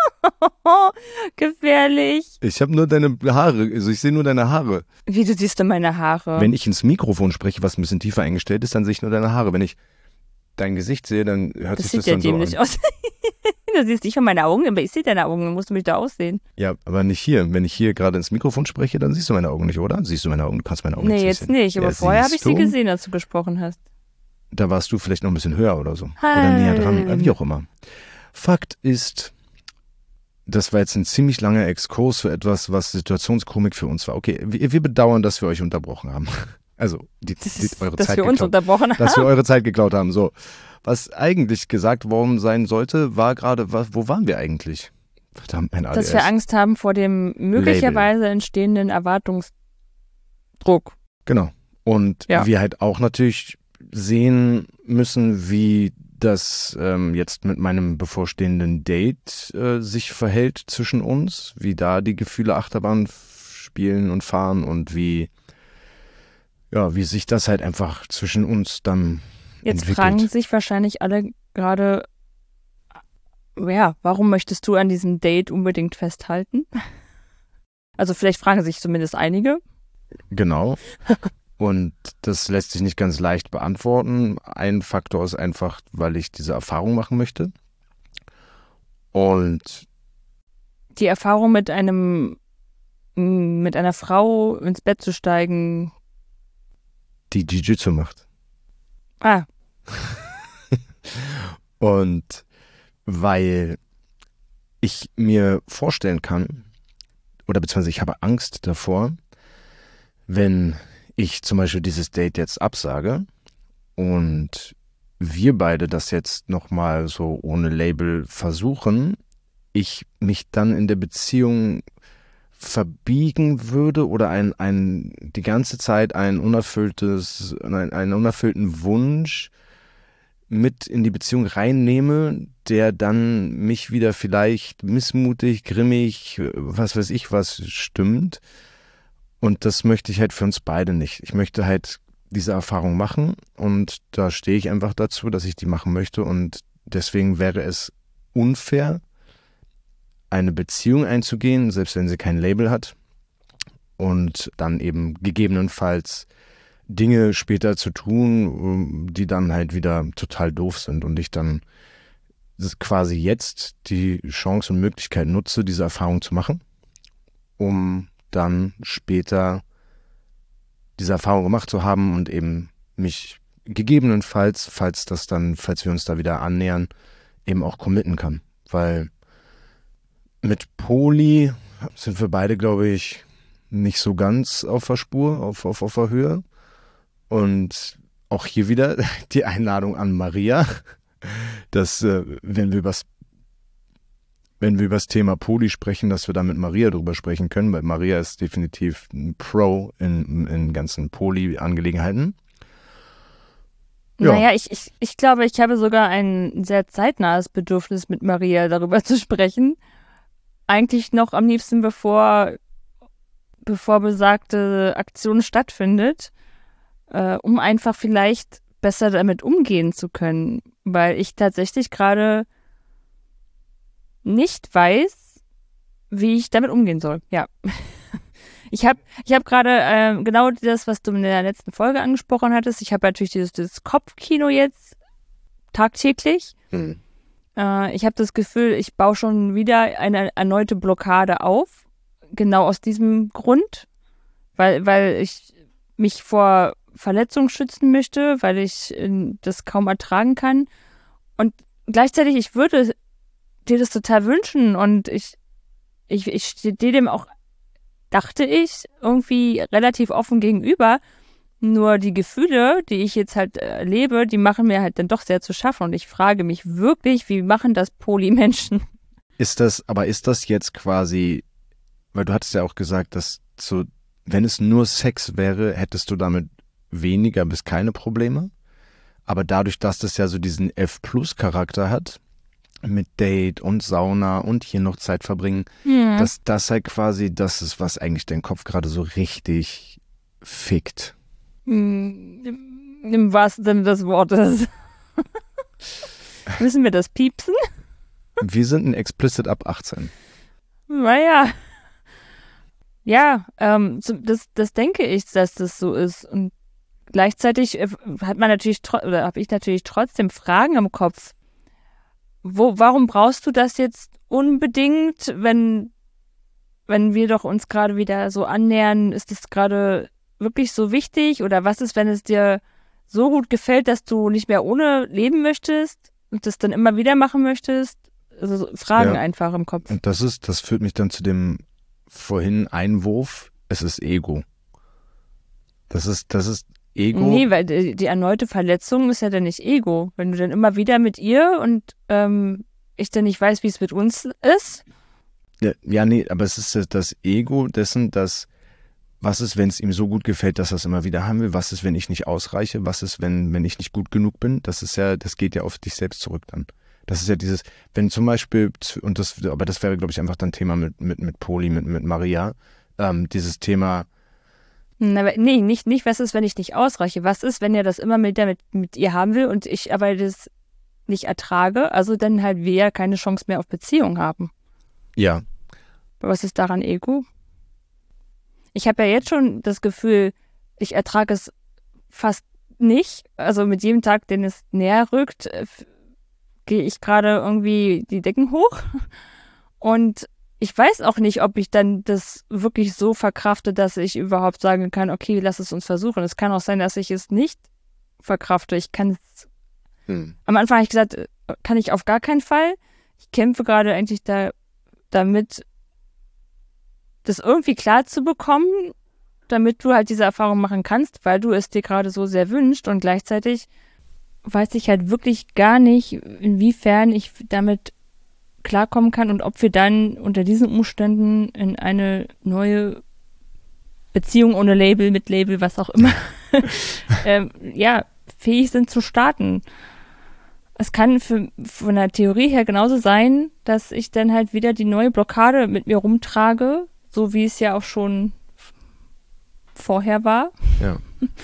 Gefährlich. Ich habe nur deine Haare, also ich sehe nur deine Haare. Wie, du siehst du meine Haare? Wenn ich ins Mikrofon spreche, was ein bisschen tiefer eingestellt ist, dann sehe ich nur deine Haare. Wenn ich dein Gesicht sehe, dann hört Das sich das sieht ja dann so an. dämlich aus. Du siehst nicht von meine Augen, aber ich sehe deine Augen, dann musst du mich da aussehen. Ja, aber nicht hier. Wenn ich hier gerade ins Mikrofon spreche, dann siehst du meine Augen nicht, oder? Siehst du meine Augen? Du kannst meine Augen Nee, nicht jetzt sehen. nicht, aber Ja, vorher habe ich siehst sie du? gesehen, als du gesprochen hast. Da warst du vielleicht noch ein bisschen höher oder so. Oder näher dran, äh, wie auch immer. Fakt ist, das war jetzt ein ziemlich langer Exkurs für etwas, was Situationskomik für uns war. Okay, wir, wir bedauern, dass wir euch unterbrochen haben. Also, die, Das die, ist, eure dass Zeit wir uns geklaut. unterbrochen haben. Dass wir eure Zeit geklaut haben. So, was eigentlich gesagt worden sein sollte, war gerade, wa- wo waren wir eigentlich? Verdammt, mein A D S. Dass wir Angst haben vor dem möglicherweise entstehenden Erwartungsdruck. Genau. Und Ja. wir halt auch natürlich sehen müssen, wie das ähm, jetzt mit meinem bevorstehenden Date äh, sich verhält zwischen uns, wie da die Gefühle Achterbahn f- spielen und fahren und wie, ja, wie sich das halt einfach zwischen uns dann Jetzt entwickelt. fragen sich wahrscheinlich alle gerade, ja, warum möchtest du an diesem Date unbedingt festhalten? Also vielleicht fragen sich zumindest einige. Genau. Und das lässt sich nicht ganz leicht beantworten. Ein Faktor ist einfach, weil ich diese Erfahrung machen möchte. Und Die Erfahrung mit einem, mit einer Frau ins Bett zu steigen. die Jiu-Jitsu macht. Ah, Und weil ich mir vorstellen kann, oder beziehungsweise ich habe Angst davor, wenn ich zum Beispiel dieses Date jetzt absage und wir beide das jetzt nochmal so ohne Label versuchen, ich mich dann in der Beziehung verbiegen würde oder ein, ein, die ganze Zeit ein unerfülltes, ein, einen unerfüllten Wunsch mit in die Beziehung reinnehme, der dann mich wieder vielleicht missmutig, grimmig, was weiß ich was stimmt. Und das möchte ich halt für uns beide nicht. Ich möchte halt diese Erfahrung machen und da stehe ich einfach dazu, dass ich die machen möchte und deswegen wäre es unfair, eine Beziehung einzugehen, selbst wenn sie kein Label hat und dann eben gegebenenfalls Dinge später zu tun, die dann halt wieder total doof sind und ich dann quasi jetzt die Chance und Möglichkeit nutze, diese Erfahrung zu machen, um dann später diese Erfahrung gemacht zu haben und eben mich gegebenenfalls, falls das dann, falls wir uns da wieder annähern, eben auch committen kann. Weil mit Poly sind wir beide, glaube ich, nicht so ganz auf der Spur, auf, auf, auf der Höhe. Und auch hier wieder die Einladung an Maria, dass, äh, wenn wir übers, wenn wir über das Thema Poly sprechen, dass wir da mit Maria drüber sprechen können, weil Maria ist definitiv ein Pro in, in ganzen Poly-Angelegenheiten. Ja. Naja, ich, ich, ich glaube, ich habe sogar ein sehr zeitnahes Bedürfnis, mit Maria darüber zu sprechen. Eigentlich noch am liebsten, bevor, bevor besagte Aktion stattfindet, äh, um einfach vielleicht besser damit umgehen zu können. Weil ich tatsächlich gerade nicht weiß, wie ich damit umgehen soll. Ja. Ich habe ich hab gerade äh, genau das, was du in der letzten Folge angesprochen hattest. Ich habe natürlich dieses, dieses Kopfkino jetzt tagtäglich. Hm. Äh, ich habe das Gefühl, ich baue schon wieder eine erneute Blockade auf. Genau aus diesem Grund. Weil, weil ich mich vor Verletzungen schützen möchte, weil ich äh, das kaum ertragen kann. Und gleichzeitig, ich würde dir das total wünschen und ich, ich, ich stehe dem auch, dachte ich, irgendwie relativ offen gegenüber. Nur die Gefühle, die ich jetzt halt erlebe, die machen mir halt dann doch sehr zu schaffen. Und ich frage mich wirklich, wie machen das Polymenschen? Ist das, aber ist das jetzt quasi, weil du hattest ja auch gesagt, dass so, wenn es nur Sex wäre, hättest du damit weniger bis keine Probleme. Aber dadurch, dass das ja so diesen F-Plus-Charakter hat, mit Date und Sauna und hier noch Zeit verbringen, Hm. dass das halt quasi das ist, was eigentlich deinen Kopf gerade so richtig fickt. Hm, Im, im wahrsten Sinne des Wortes. Müssen wir das piepsen? Wir sind ein Explicit ab achtzehn. Naja. Ja, ähm, so- das, das denke ich, dass das so ist. Und gleichzeitig äh, hat man natürlich, tro- oder habe ich natürlich trotzdem Fragen im Kopf. Wo, warum brauchst du das jetzt unbedingt, wenn, wenn wir doch uns gerade wieder so annähern? Ist das gerade wirklich so wichtig? Oder was ist, wenn es dir so gut gefällt, dass du nicht mehr ohne leben möchtest und das dann immer wieder machen möchtest? Also so Fragen Ja. einfach im Kopf. Und das ist, das führt mich dann zu dem vorhin Einwurf, es ist Ego. Das ist, das ist Ego. Nee, weil die, die erneute Verletzung ist ja dann nicht Ego. Wenn du dann immer wieder mit ihr und ähm, ich dann nicht weiß, wie es mit uns ist. Ja, ja, nee, aber es ist das- das Ego dessen, dass, was ist, wenn es ihm so gut gefällt, dass er es immer wieder haben will? Was ist, wenn ich nicht ausreiche? Was ist, wenn, wenn ich nicht gut genug bin? Das ist ja, das geht ja auf dich selbst zurück dann. Das ist ja dieses, wenn zum Beispiel, und das, aber das wäre, glaube ich, einfach dann Thema mit, mit, mit Poli, mit, mit Maria, ähm, dieses Thema, Na, aber nee, nicht, nicht, was ist, wenn ich nicht ausreiche? Was ist, wenn er das immer mit, mit, mit ihr haben will und ich aber das nicht ertrage? Also dann halt wir ja keine Chance mehr auf Beziehung haben. ja, Was ist daran Ego? Ich habe ja jetzt schon das Gefühl, ich ertrage es fast nicht. Also mit jedem Tag, den es näher rückt, äh, f- gehe ich gerade irgendwie die Decken hoch. Und ich weiß auch nicht, ob ich dann das wirklich so verkrafte, dass ich überhaupt sagen kann, okay, lass es uns versuchen. Es kann auch sein, dass ich es nicht verkrafte. Ich kann es. hm. Am Anfang habe ich gesagt, äh, kann ich auf gar keinen Fall. Ich kämpfe gerade eigentlich da, damit, das irgendwie klar zu bekommen, damit du halt diese Erfahrung machen kannst, weil du es dir gerade so sehr wünschst und gleichzeitig weiß ich halt wirklich gar nicht, inwiefern ich damit klarkommen kann und ob wir dann unter diesen Umständen in eine neue Beziehung ohne Label, mit Label, was auch immer, ähm, ja, fähig sind zu starten. Es kann für, von der Theorie her genauso sein, dass ich dann halt wieder die neue Blockade mit mir rumtrage, so wie es ja auch schon vorher war. Ja.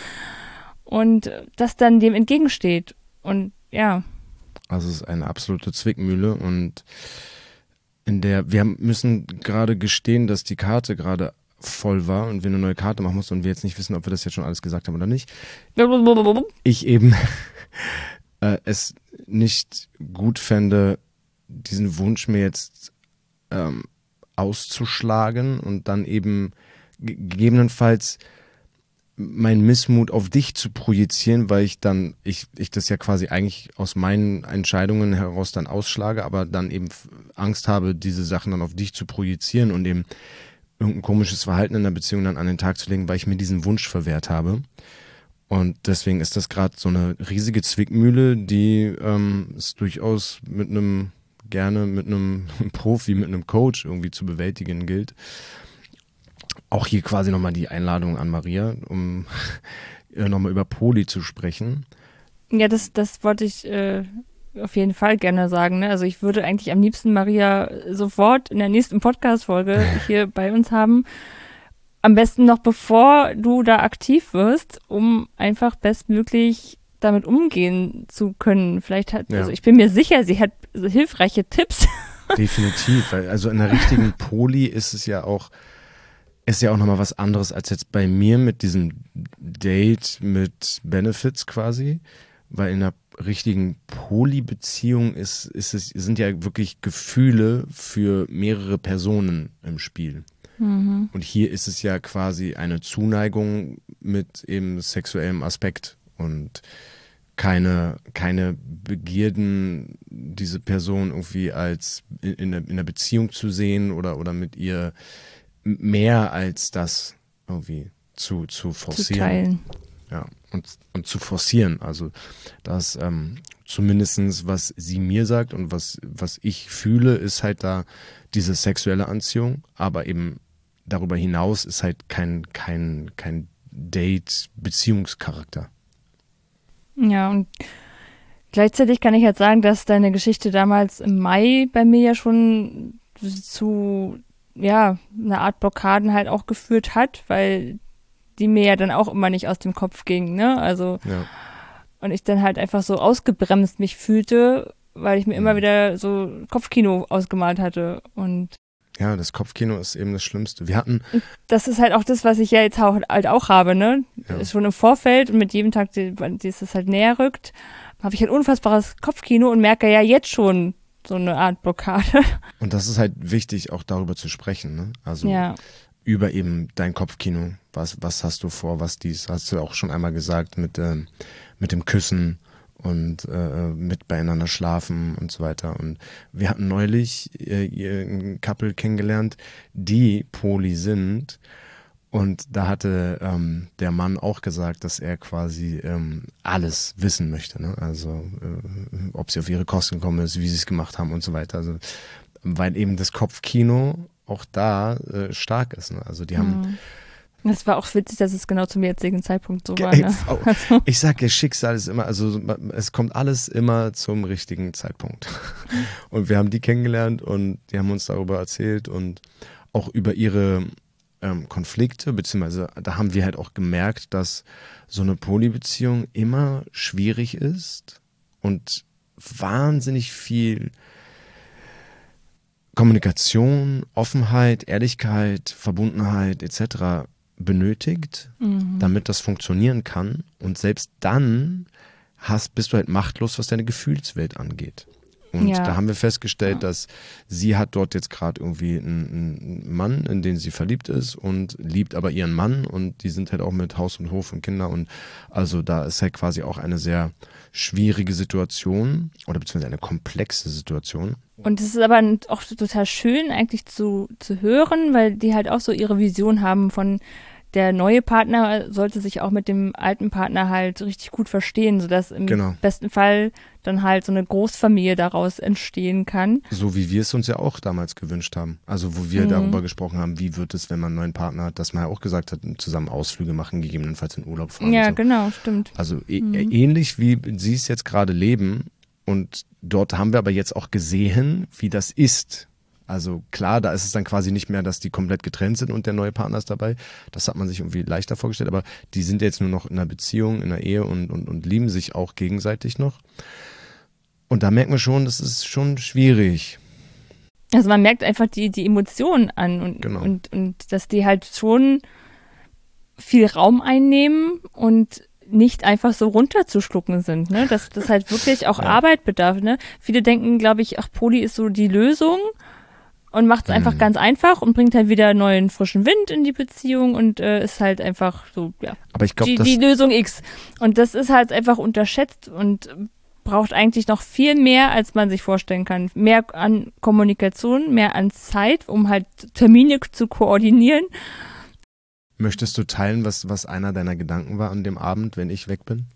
Und das dann dem entgegensteht. Und ja. Also es ist eine absolute Zwickmühle und in der, wir müssen gerade gestehen, dass die Karte gerade voll war und wir eine neue Karte machen mussten und wir jetzt nicht wissen, ob wir das jetzt schon alles gesagt haben oder nicht. Ich eben äh, es nicht gut fände, diesen Wunsch mir jetzt ähm, auszuschlagen und dann eben ge- gegebenenfalls mein Missmut auf dich zu projizieren, weil ich dann, ich, ich das ja quasi eigentlich aus meinen Entscheidungen heraus dann ausschlage, aber dann eben Angst habe, diese Sachen dann auf dich zu projizieren und eben irgendein komisches Verhalten in der Beziehung dann an den Tag zu legen, weil ich mir diesen Wunsch verwehrt habe. Und deswegen ist das gerade so eine riesige Zwickmühle, die ähm, es durchaus mit einem, gerne mit einem Profi, mit einem Coach irgendwie zu bewältigen gilt. Auch hier quasi nochmal die Einladung an Maria, um nochmal über Poli zu sprechen. Ja, das, das wollte ich äh, auf jeden Fall gerne sagen. Ne? Also ich würde eigentlich am liebsten Maria sofort in der nächsten Podcast-Folge hier bei uns haben. Am besten noch bevor du da aktiv wirst, um einfach bestmöglich damit umgehen zu können. Vielleicht hat, Ja. also ich bin mir sicher, sie hat hilfreiche Tipps. Definitiv, weil also in der richtigen Poli ist es ja auch, ist ja auch nochmal was anderes als jetzt bei mir mit diesem Date mit Benefits quasi, weil in einer richtigen Poly-Beziehung ist, ist es, sind ja wirklich Gefühle für mehrere Personen im Spiel. Mhm. Und hier ist es ja quasi eine Zuneigung mit eben sexuellem Aspekt und keine, keine Begierden, diese Person irgendwie als in, in, der, in der Beziehung zu sehen oder, oder mit ihr mehr als das irgendwie zu, zu forcieren. Zu teilen. Ja, und, und zu forcieren. Also das ähm, zumindestens, was sie mir sagt und was, was ich fühle, ist halt da diese sexuelle Anziehung, aber eben darüber hinaus ist halt kein, kein, kein Date-Beziehungscharakter. Ja, und gleichzeitig kann ich halt sagen, dass deine Geschichte damals im Mai bei mir ja schon zu, ja, einer Art Blockaden halt auch geführt hat, weil die mir ja dann auch immer nicht aus dem Kopf ging, ne? Also, Ja. und ich dann halt einfach so ausgebremst mich fühlte, weil ich mir immer wieder so Kopfkino ausgemalt hatte. Und Ja, das Kopfkino ist eben das Schlimmste. Wir hatten, das ist halt auch das, was ich ja jetzt auch, halt auch habe, ne? ja. schon im Vorfeld und mit jedem Tag, die, die es halt näher rückt, habe ich ein unfassbares Kopfkino und merke ja jetzt schon so eine Art Blockade. Und das ist halt wichtig, auch darüber zu sprechen, ne? Also ja. über eben dein Kopfkino. Was, was hast du vor, was dies, hast du auch schon einmal gesagt, mit, ähm, mit dem Küssen und äh, mit beieinander schlafen und so weiter. Und wir hatten neulich äh, ein Couple kennengelernt, die poly sind. Und da hatte ähm, der Mann auch gesagt, dass er quasi ähm, alles wissen möchte, ne? Also äh, ob sie auf ihre Kosten gekommen ist, wie sie es gemacht haben und so weiter. Also weil eben das Kopfkino auch da äh, stark ist, ne? Also die haben Mhm. Das war auch witzig, dass es genau zum jetzigen Zeitpunkt so war. Ne? Ich sage ja, Schicksal ist immer, also es kommt alles immer zum richtigen Zeitpunkt. Und wir haben die kennengelernt und die haben uns darüber erzählt und auch über ihre ähm, Konflikte, beziehungsweise da haben wir halt auch gemerkt, dass so eine Polybeziehung immer schwierig ist und wahnsinnig viel Kommunikation, Offenheit, Ehrlichkeit, Verbundenheit et cetera benötigt, mhm. damit das funktionieren kann. Und selbst dann hast, bist du halt machtlos, was deine Gefühlswelt angeht. Und ja. da haben wir festgestellt, ja. dass sie hat dort jetzt gerade irgendwie einen, einen Mann, in den sie verliebt ist und liebt aber ihren Mann und die sind halt auch mit Haus und Hof und Kinder und also da ist halt quasi auch eine sehr schwierige Situation oder beziehungsweise eine komplexe Situation. Und es ist aber auch total schön eigentlich zu, zu hören, weil die halt auch so ihre Vision haben von der neue Partner sollte sich auch mit dem alten Partner halt richtig gut verstehen, sodass im genau. besten Fall dann halt so eine Großfamilie daraus entstehen kann. So wie wir es uns ja auch damals gewünscht haben. Also wo wir mhm. darüber gesprochen haben, wie wird es, wenn man einen neuen Partner hat, dass man ja auch gesagt hat, zusammen Ausflüge machen, gegebenenfalls in Urlaub fahren. Ja, so. Genau, stimmt. Also mhm. äh, ähnlich wie sie es jetzt gerade leben und dort haben wir aber jetzt auch gesehen, wie das ist. Also klar, da ist es dann quasi nicht mehr, dass die komplett getrennt sind und der neue Partner ist dabei. Das hat man sich irgendwie leichter vorgestellt, aber die sind jetzt nur noch in einer Beziehung, in einer Ehe und, und, und lieben sich auch gegenseitig noch. Und da merken wir schon, das ist schon schwierig. Also man merkt einfach die, die Emotionen an und, genau. und, und dass die halt schon viel Raum einnehmen und nicht einfach so runterzuschlucken sind, ne? Dass das halt wirklich auch ja. Arbeit bedarf, ne? Viele denken, glaube ich, ach, Poly ist so die Lösung. Und macht es mhm. einfach ganz einfach und bringt halt wieder neuen frischen Wind in die Beziehung und äh, ist halt einfach so, ja, aber ich glaub, die, das die Lösung X. Und das ist halt einfach unterschätzt und braucht eigentlich noch viel mehr, als man sich vorstellen kann. Mehr an Kommunikation, mehr an Zeit, um halt Termine zu koordinieren. Möchtest du teilen, was, was einer deiner Gedanken war an dem Abend, wenn ich weg bin?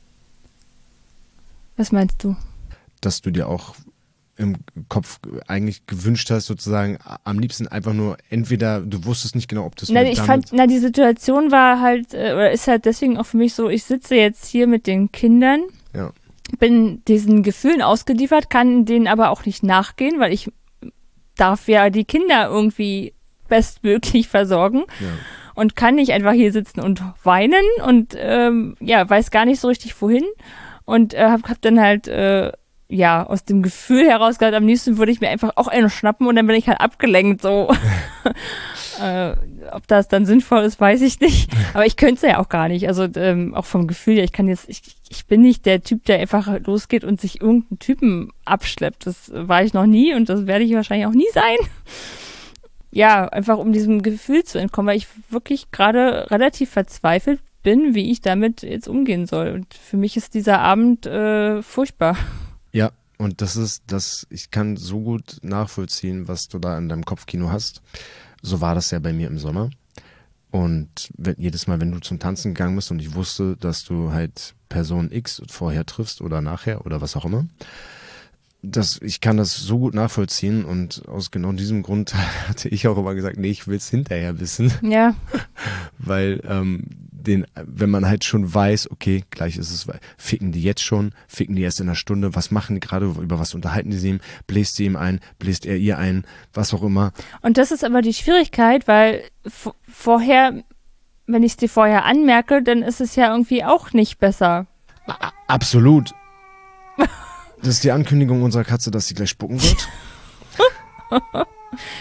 Was meinst du? Dass du dir auch im Kopf eigentlich gewünscht hast, sozusagen am liebsten einfach nur entweder, du wusstest nicht genau, ob das na, ich fand, na, die Situation war halt, äh, oder ist halt deswegen auch für mich so, ich sitze jetzt hier mit den Kindern, ja. bin diesen Gefühlen ausgeliefert, kann denen aber auch nicht nachgehen, weil ich darf ja die Kinder irgendwie bestmöglich versorgen ja. und kann nicht einfach hier sitzen und weinen und ähm, ja, weiß gar nicht so richtig wohin und äh, hab, hab dann halt äh, ja, aus dem Gefühl heraus gerade am liebsten würde ich mir einfach auch einen schnappen und dann bin ich halt abgelenkt, so. äh, ob das dann sinnvoll ist, weiß ich nicht. Aber ich könnte es ja auch gar nicht. Also ähm, auch vom Gefühl her, ich kann jetzt, ich, ich bin nicht der Typ, der einfach losgeht und sich irgendeinen Typen abschleppt. Das war ich noch nie und das werde ich wahrscheinlich auch nie sein. Ja, einfach um diesem Gefühl zu entkommen, weil ich wirklich gerade relativ verzweifelt bin, wie ich damit jetzt umgehen soll. Und für mich ist dieser Abend äh, furchtbar. Ja, und das ist, das, ich kann so gut nachvollziehen, was du da in deinem Kopfkino hast. So war das ja bei mir im Sommer. Und wenn, jedes Mal, wenn du zum Tanzen gegangen bist und ich wusste, dass du halt Person X vorher triffst oder nachher oder was auch immer, das, ich kann das so gut nachvollziehen und aus genau diesem Grund hatte ich auch immer gesagt, nee, ich will es hinterher wissen. Ja. Weil ähm, den, wenn man halt schon weiß, okay, gleich ist es, ficken die jetzt schon, ficken die erst in einer Stunde, was machen die gerade, über was unterhalten die sie ihm, bläst sie ihm ein, bläst er ihr ein, was auch immer. Und das ist aber die Schwierigkeit, weil v- vorher, wenn ich es dir vorher anmerke, dann ist es ja irgendwie auch nicht besser. A- absolut. Das ist die Ankündigung unserer Katze, dass sie gleich spucken wird.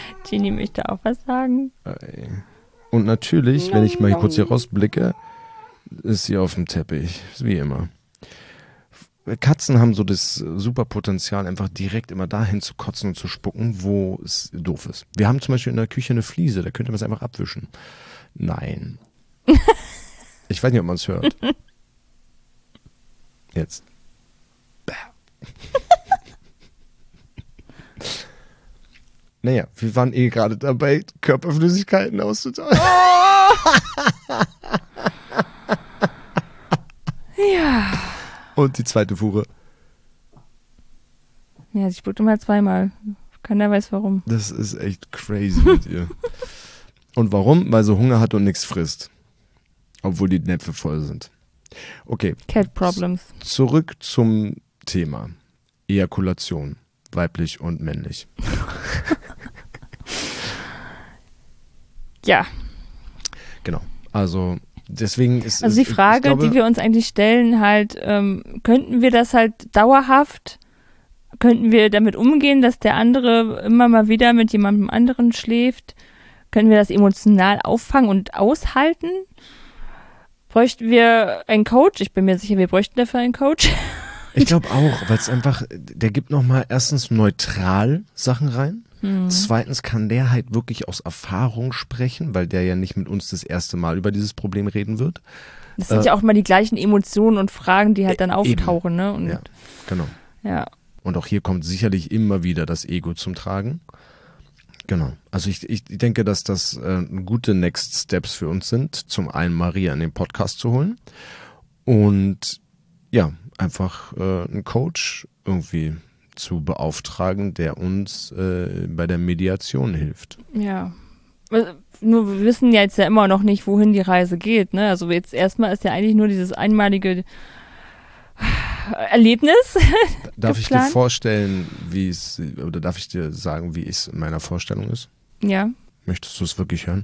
Genie möchte auch was sagen. Und natürlich, wenn ich mal hier kurz hier rausblicke, ist sie auf dem Teppich, wie immer. Katzen haben so das super Potenzial, einfach direkt immer dahin zu kotzen und zu spucken, wo es doof ist. Wir haben zum Beispiel in der Küche eine Fliese, da könnte man es einfach abwischen. Nein. Ich weiß nicht, ob man es hört. Jetzt. Naja, wir waren eh gerade dabei, Körperflüssigkeiten auszutauschen. Oh! Ja. Und die zweite Fuhre. Ja, sie spuckt immer zweimal. Keiner weiß warum. Das ist echt crazy mit ihr. Und warum? Weil sie Hunger hat und nichts frisst. Obwohl die Näpfe voll sind. Okay. Cat Problems. Z- zurück zum Thema. Ejakulation. Weiblich und männlich. Ja. Genau. Also deswegen ist Also die ich Frage, glaube, die wir uns eigentlich stellen, halt, ähm, könnten wir das halt dauerhaft, könnten wir damit umgehen, dass der andere immer mal wieder mit jemandem anderen schläft? Können wir das emotional auffangen und aushalten? Bräuchten wir einen Coach? Ich bin mir sicher, wir bräuchten dafür einen Coach. Ich glaube auch, weil es einfach, der gibt nochmal erstens neutral Sachen rein. Hm. Zweitens kann der halt wirklich aus Erfahrung sprechen, weil der ja nicht mit uns das erste Mal über dieses Problem reden wird. Das sind äh, ja auch immer die gleichen Emotionen und Fragen, die halt dann eben. auftauchen, ne? Und, Ja, genau. ja. Und auch hier kommt sicherlich immer wieder das Ego zum Tragen. Genau. Also ich, ich denke, dass das äh, gute Next Steps für uns sind, zum einen Maria in den Podcast zu holen und ja, einfach äh, einen Coach irgendwie zu beauftragen, der uns äh, bei der Mediation hilft. Ja. Nur wir wissen ja jetzt ja immer noch nicht, wohin die Reise geht, ne? Also jetzt erstmal ist ja eigentlich nur dieses einmalige Erlebnis. Darf ich dir geplant? vorstellen, wie es, oder darf ich dir sagen, wie es in meiner Vorstellung ist? Ja, Möchtest du es wirklich hören?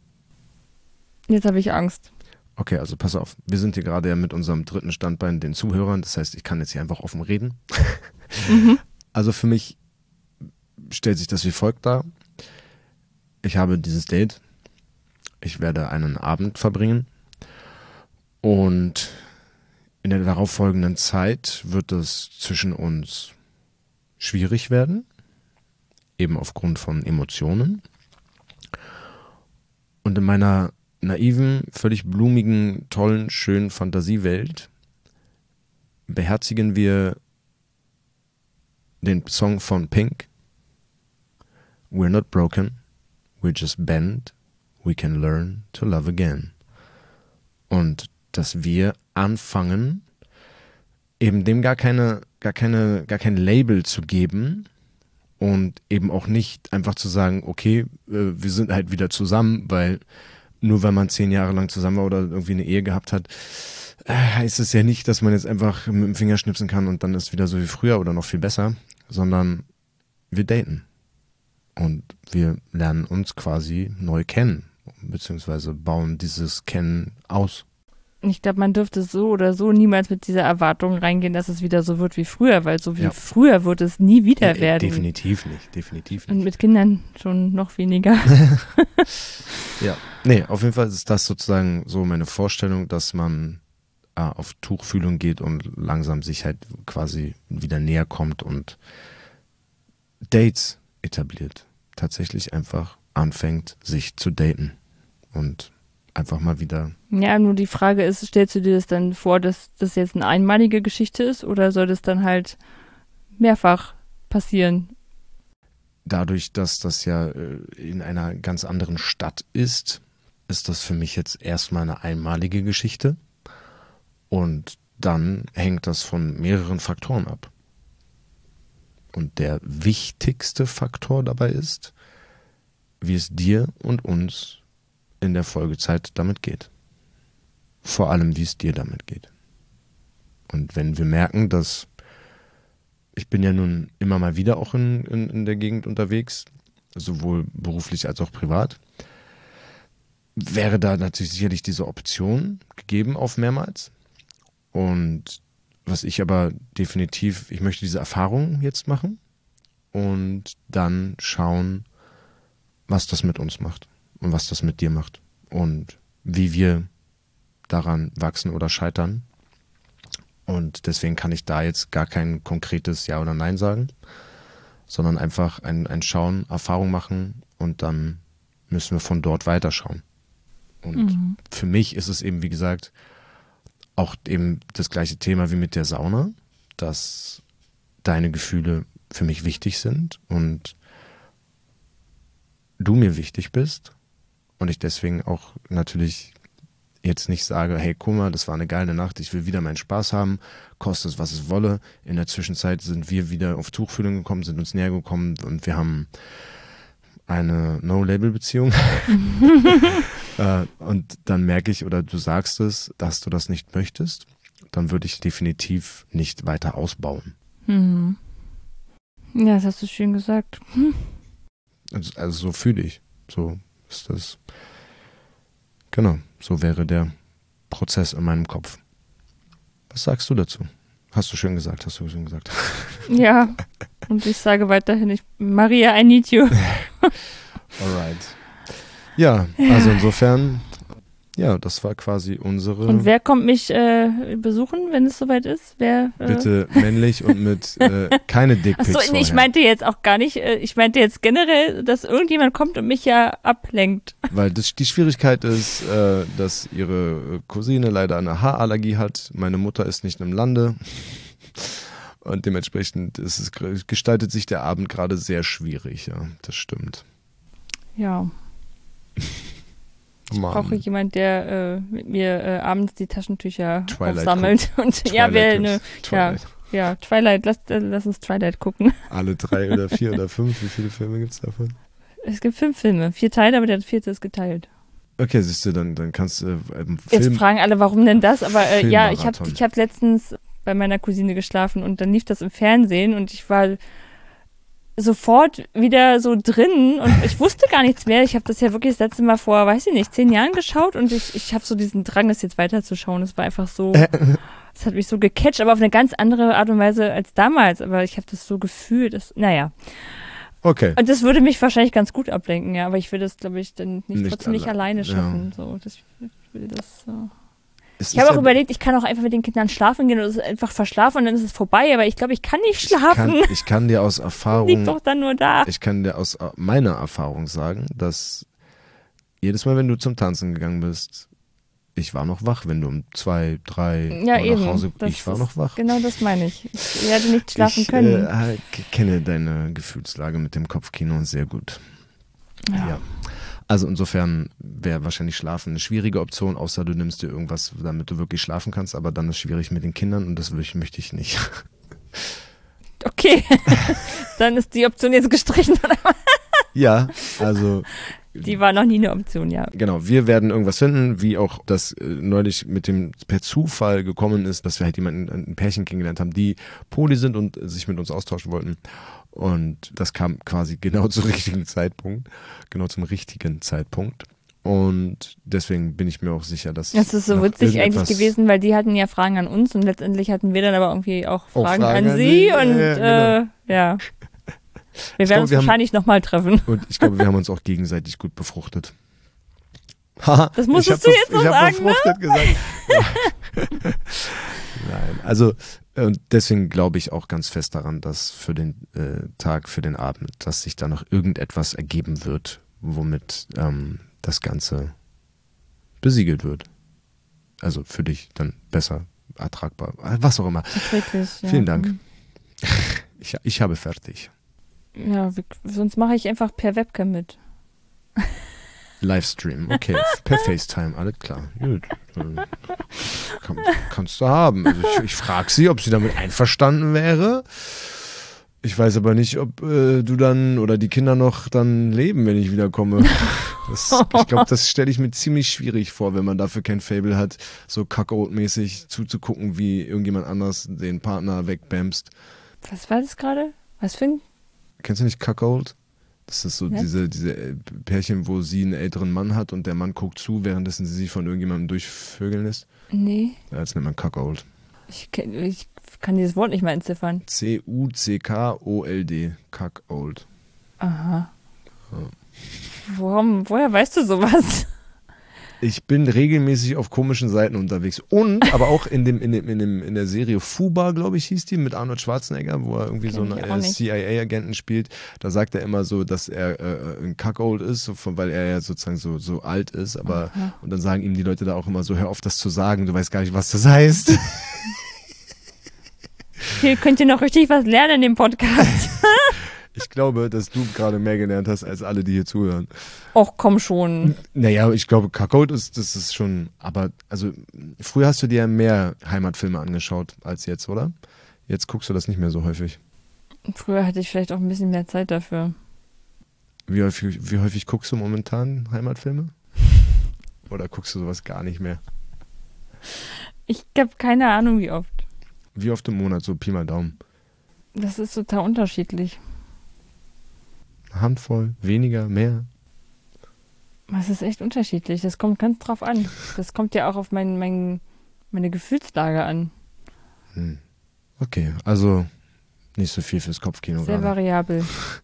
jetzt habe ich Angst. Okay, also pass auf. Wir sind hier gerade ja mit unserem dritten Standbein, den Zuhörern. Das heißt, ich kann jetzt hier einfach offen reden. Mhm. Also für mich stellt sich das wie folgt dar. Ich habe dieses Date. Ich werde einen Abend verbringen. Und in der darauffolgenden Zeit wird es zwischen uns schwierig werden. Eben aufgrund von Emotionen. Und in meiner naiven, völlig blumigen, tollen, schönen Fantasiewelt beherzigen wir den Song von Pink. We're not broken, we're just bent, we can learn to love again. Und dass wir anfangen, eben dem gar keine, gar keine, gar kein Label zu geben und eben auch nicht einfach zu sagen, okay, wir sind halt wieder zusammen, weil nur weil man zehn Jahre lang zusammen war oder irgendwie eine Ehe gehabt hat, heißt es ja nicht, dass man jetzt einfach mit dem Finger schnipsen kann und dann ist wieder so wie früher oder noch viel besser, sondern wir daten. Und wir lernen uns quasi neu kennen, beziehungsweise bauen dieses Kennen aus. Ich glaube, man dürfte so oder so niemals mit dieser Erwartung reingehen, dass es wieder so wird wie früher, weil so wie Ja. früher wird es nie wieder Ja, werden. Definitiv nicht, definitiv Und nicht. mit Kindern schon noch weniger. Ja, nee, auf jeden Fall ist das sozusagen so meine Vorstellung, dass man äh, auf Tuchfühlung geht und langsam sich halt quasi wieder näher kommt und Dates etabliert. Tatsächlich einfach anfängt, sich zu daten und einfach mal wieder. Ja, nur die Frage ist, stellst du dir das dann vor, dass das jetzt eine einmalige Geschichte ist oder soll das dann halt mehrfach passieren? Dadurch, dass das ja äh, in einer ganz anderen Stadt ist, ist das für mich jetzt erstmal eine einmalige Geschichte und dann hängt das von mehreren Faktoren ab. Und der wichtigste Faktor dabei ist, wie es dir und uns in der Folgezeit damit geht. Vor allem, wie es dir damit geht. Und wenn wir merken, dass ich bin ja nun immer mal wieder auch in, in, in der Gegend unterwegs, sowohl beruflich als auch privat, wäre da natürlich sicherlich diese Option gegeben auf mehrmals. Und was ich aber definitiv, ich möchte diese Erfahrung jetzt machen und dann schauen, was das mit uns macht und was das mit dir macht und wie wir daran wachsen oder scheitern. Und deswegen kann ich da jetzt gar kein konkretes Ja oder Nein sagen, sondern einfach ein, ein Schauen, Erfahrung machen und dann müssen wir von dort weiterschauen. Und mhm. für mich ist es eben, wie gesagt, auch eben das gleiche Thema wie mit der Sauna, dass deine Gefühle für mich wichtig sind und du mir wichtig bist und ich deswegen auch natürlich jetzt nicht sage, hey, guck mal, das war eine geile Nacht, ich will wieder meinen Spaß haben, kostet es, was es wolle. In der Zwischenzeit sind wir wieder auf Tuchfühlung gekommen, sind uns näher gekommen und wir haben eine No-Label-Beziehung. äh, und dann merke ich, oder du sagst es, dass du das nicht möchtest, dann würde ich definitiv nicht weiter ausbauen. Mhm. Ja, das hast du schön gesagt. Hm. Also, also so fühle ich. So ist das. Genau, so wäre der Prozess in meinem Kopf. Was sagst du dazu? Hast du schön gesagt, hast du schön gesagt. Ja, und ich sage weiterhin, ich, Maria, I need you. Alright. Ja, also insofern, ja, das war quasi unsere... Und wer kommt mich äh, besuchen, wenn es soweit ist? Wer? Äh? Bitte männlich und mit äh, keine Dickpics Achso, nee, ich meinte jetzt auch gar nicht, äh, ich meinte jetzt generell, dass irgendjemand kommt und mich ja ablenkt. Weil das, die Schwierigkeit ist, äh, dass ihre Cousine leider eine Haarallergie hat. Meine Mutter ist nicht im Lande. Und dementsprechend ist es, gestaltet sich der Abend gerade sehr schwierig, ja, das stimmt. Ja. Ich brauche jemand, der äh, mit mir äh, abends die Taschentücher Twilight aufsammelt. Und Twilight ja, wir eine, ja, ja, Twilight, lass, äh, lass uns Twilight gucken. Alle drei oder vier oder fünf, wie viele Filme gibt es davon? Es gibt fünf Filme, vier Teile, aber der vierte ist geteilt. Okay, siehst du, dann, dann kannst du äh, Film... Jetzt fragen alle, warum denn das? Aber äh, ja, ich habe ich hab letztens bei meiner Cousine geschlafen und dann lief das im Fernsehen und ich war sofort wieder so drin und ich wusste gar nichts mehr. Ich habe das ja wirklich das letzte Mal vor, weiß ich nicht, zehn Jahren geschaut und ich, ich habe so diesen Drang, das jetzt weiterzuschauen. Es war einfach so, es hat mich so gecatcht, aber auf eine ganz andere Art und Weise als damals. Aber ich habe das so gefühlt, dass, naja. Okay. Und das würde mich wahrscheinlich ganz gut ablenken, ja, aber ich würde das, glaube ich, dann nicht, nicht trotzdem alle, nicht alleine schaffen. Ja. So, das, ich will das so. Es ich habe auch ja überlegt, ich kann auch einfach mit den Kindern schlafen gehen und es einfach verschlafen und dann ist es vorbei, aber ich glaube, ich kann nicht schlafen. Ich kann, ich kann dir aus Erfahrung... Liegt doch dann nur da. Ich kann dir aus meiner Erfahrung sagen, dass jedes Mal, wenn du zum Tanzen gegangen bist, ich war noch wach, wenn du um zwei, drei ja, Uhr eben. nach Hause... Das ich war noch wach. Genau das meine ich. Ich hätte nicht schlafen ich, können. Ich äh, kenne deine Gefühlslage mit dem Kopfkino sehr gut. Ja. ja. Also insofern wäre wahrscheinlich Schlafen eine schwierige Option, außer du nimmst dir irgendwas, damit du wirklich schlafen kannst, aber dann ist es schwierig mit den Kindern und das möchte ich nicht. Okay, dann ist die Option jetzt gestrichen. Ja, also... Die war noch nie eine Option, ja. Genau, wir werden irgendwas finden, wie auch das äh, neulich mit dem per Zufall gekommen ist, dass wir halt jemanden, ein Pärchen kennengelernt haben, die Poly sind und äh, sich mit uns austauschen wollten. Und das kam quasi genau zum richtigen Zeitpunkt, genau zum richtigen Zeitpunkt. Und deswegen bin ich mir auch sicher, dass... Das ist so witzig eigentlich gewesen, weil die hatten ja Fragen an uns und letztendlich hatten wir dann aber irgendwie auch Fragen, auch Fragen an, an sie. Und ja, genau. äh, ja. Wir ich werden glaube, uns wir wahrscheinlich nochmal treffen. Und ich glaube, wir haben uns auch gegenseitig gut befruchtet. Haha, das musstest du jetzt so ich sagen, Ich habe befruchtet ne? gesagt. Ja. Nein, also und deswegen glaube ich auch ganz fest daran, dass für den äh, Tag, für den Abend, dass sich da noch irgendetwas ergeben wird, womit ähm, das Ganze besiegelt wird. Also für dich dann besser, ertragbar, was auch immer. Wirklich, ja. Vielen Dank. Ich, ich habe fertig. Ja, sonst mache ich einfach per Webcam mit. Livestream, okay. Per FaceTime, alles klar. Gut. Kann, kannst du haben. Also ich, ich frage sie, ob sie damit einverstanden wäre. Ich weiß aber nicht, ob äh, du dann oder die Kinder noch dann leben, wenn ich wiederkomme. Das, ich glaube, das stelle ich mir ziemlich schwierig vor, wenn man dafür kein Faible hat, so Cuckold-mäßig zuzugucken, wie irgendjemand anders den Partner wegbämst. Was war das gerade? Was für ein... Kennst du nicht Cuckold? Das ist so ja. diese, diese Pärchen, wo sie einen älteren Mann hat und der Mann guckt zu, währenddessen sie sich von irgendjemandem durchvögeln lässt. Nee. Ja, das nennt man Cuckold. Ich, ich kann dieses Wort nicht mal entziffern. C U C K O L D. Cuckold. Aha. Ja. Warum, woher weißt du sowas? Ich bin regelmäßig auf komischen Seiten unterwegs. Und, aber auch in dem, in dem, in dem, in der Serie Fuba, glaube ich, hieß die, mit Arnold Schwarzenegger, wo er irgendwie Kenn so einen C I A-Agenten spielt. Da sagt er immer so, dass er äh, ein Cuckold ist, so, weil er ja sozusagen so, so alt ist. Aber, Aha. und dann sagen ihm die Leute da auch immer so, hör auf, das zu sagen, du weißt gar nicht, was das heißt. Hier könnt ihr noch richtig was lernen in dem Podcast. Ich glaube, dass du gerade mehr gelernt hast, als alle, die hier zuhören. Och, komm schon. Naja, ich glaube, Cuckold ist, das ist schon, aber, also, früher hast du dir ja mehr Heimatfilme angeschaut als jetzt, oder? Jetzt guckst du das nicht mehr so häufig. Früher hatte ich vielleicht auch ein bisschen mehr Zeit dafür. Wie häufig, wie häufig guckst du momentan Heimatfilme? Oder guckst du sowas gar nicht mehr? Ich habe keine Ahnung, wie oft. Wie oft im Monat, so Pi mal Daumen? Das ist total unterschiedlich. Handvoll, weniger, mehr? Das ist echt unterschiedlich. Das kommt ganz drauf an. Das kommt ja auch auf mein, mein, meine Gefühlslage an. Hm. Okay, also nicht so viel fürs Kopfkino. Sehr gerade. variabel.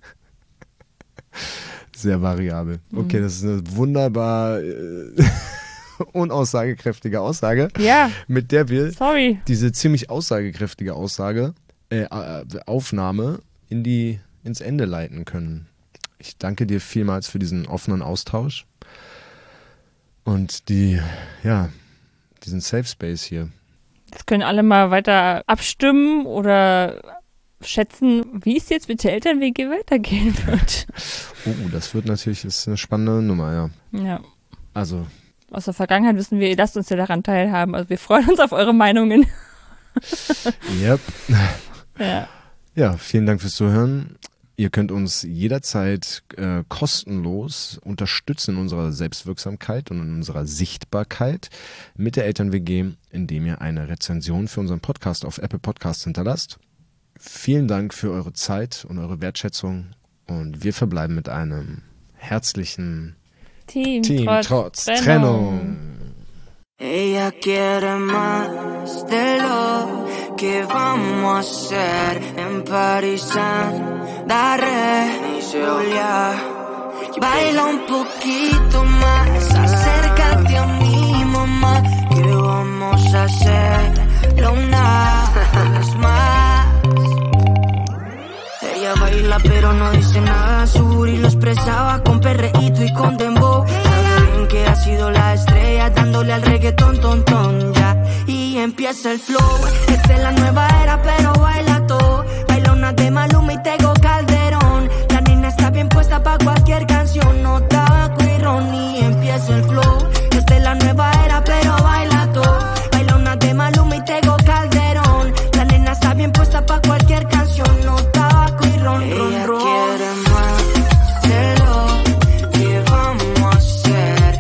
Sehr variabel. Okay, mhm. Das ist eine wunderbar äh, unaussagekräftige Aussage. Ja. Mit der wir Sorry. diese ziemlich aussagekräftige Aussage, äh, Aufnahme in die, ins Ende leiten können. Ich danke dir vielmals für diesen offenen Austausch und die, ja, diesen Safe Space hier. Das können alle mal weiter abstimmen oder schätzen, wie es jetzt mit der Eltern-W G weitergehen wird. Oh, das wird natürlich, das ist eine spannende Nummer, ja. Ja. Also. Aus der Vergangenheit wissen wir, ihr lasst uns ja daran teilhaben. Also wir freuen uns auf eure Meinungen. Yep. Ja. Ja, vielen Dank fürs Zuhören. Ihr könnt uns jederzeit äh, kostenlos unterstützen in unserer Selbstwirksamkeit und in unserer Sichtbarkeit mit der Eltern-W G, indem ihr eine Rezension für unseren Podcast auf Apple Podcasts hinterlasst. Vielen Dank für eure Zeit und eure Wertschätzung und wir verbleiben mit einem herzlichen Team, Team trotz, trotz Trennung. Trennung. Ella quiere más de lo que vamos a hacer en París, daré Julia. Baila un poquito más, acércate a mi mamá, que vamos a hacerlo una vez más. Ella baila pero no dice nada, su booty lo expresaba con perreíto y con dembow. Que ha sido la estrella dándole al reggaetón, ton, ton, ya. Y empieza el flow. Esta es la nueva era, pero baila todo. Baila una de Maluma y Tego Calderón. La nena está bien puesta pa' cualquier canción. No tabaco y ron. Y empieza el flow. Esta es la nueva era, pero baila todo. Baila una de Maluma y Tego Calderón. La nena está bien puesta pa' cualquier canción. No tabaco y ron, ron, ron. Quiere más de lo que vamos a hacer.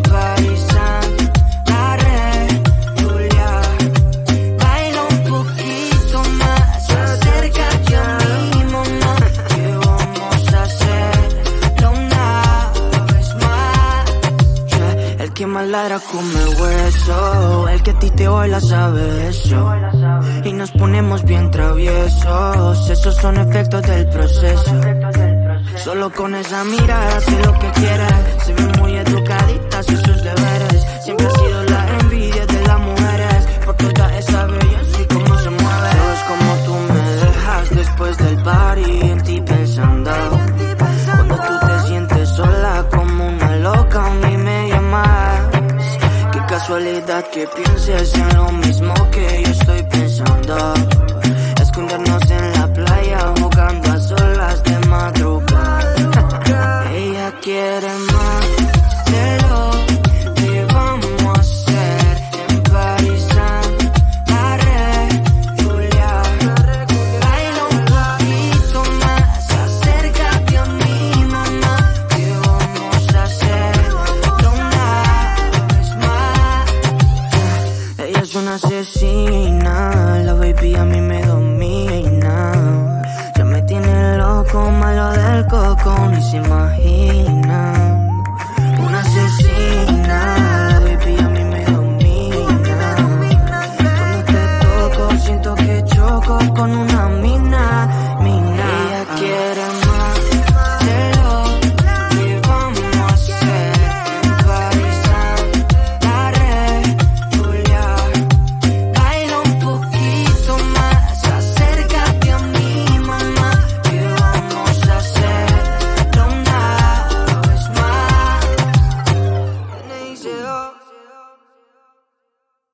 Que más ladra come hueso, el que a ti te baila sabe eso. Y nos ponemos bien traviesos, esos son efectos del proceso. Solo con esa mirada sé lo que quiere. Se ve muy educadita, hace sus deberes. Siempre ha sido la envidia de las mujeres, por toda esa belleza y cómo se mueve. Todo es como tú me dejas después del party, en ti pensando. Cuando tú te sientes sola como una loca, a mí me llamas. Qué casualidad que pienses en lo mismo que yo estoy pensando. Escondernos en la playa jugando a solas de madrugada. Ella quiere más de lo que vamos a hacer en París. Daré Julia. Baila un poquito más, acércate a mi mamá, que vamos a hacerlo una vez más. Ella es una asesina, la baby a mí me domina. Ya me tiene loco, malo del coco, ni se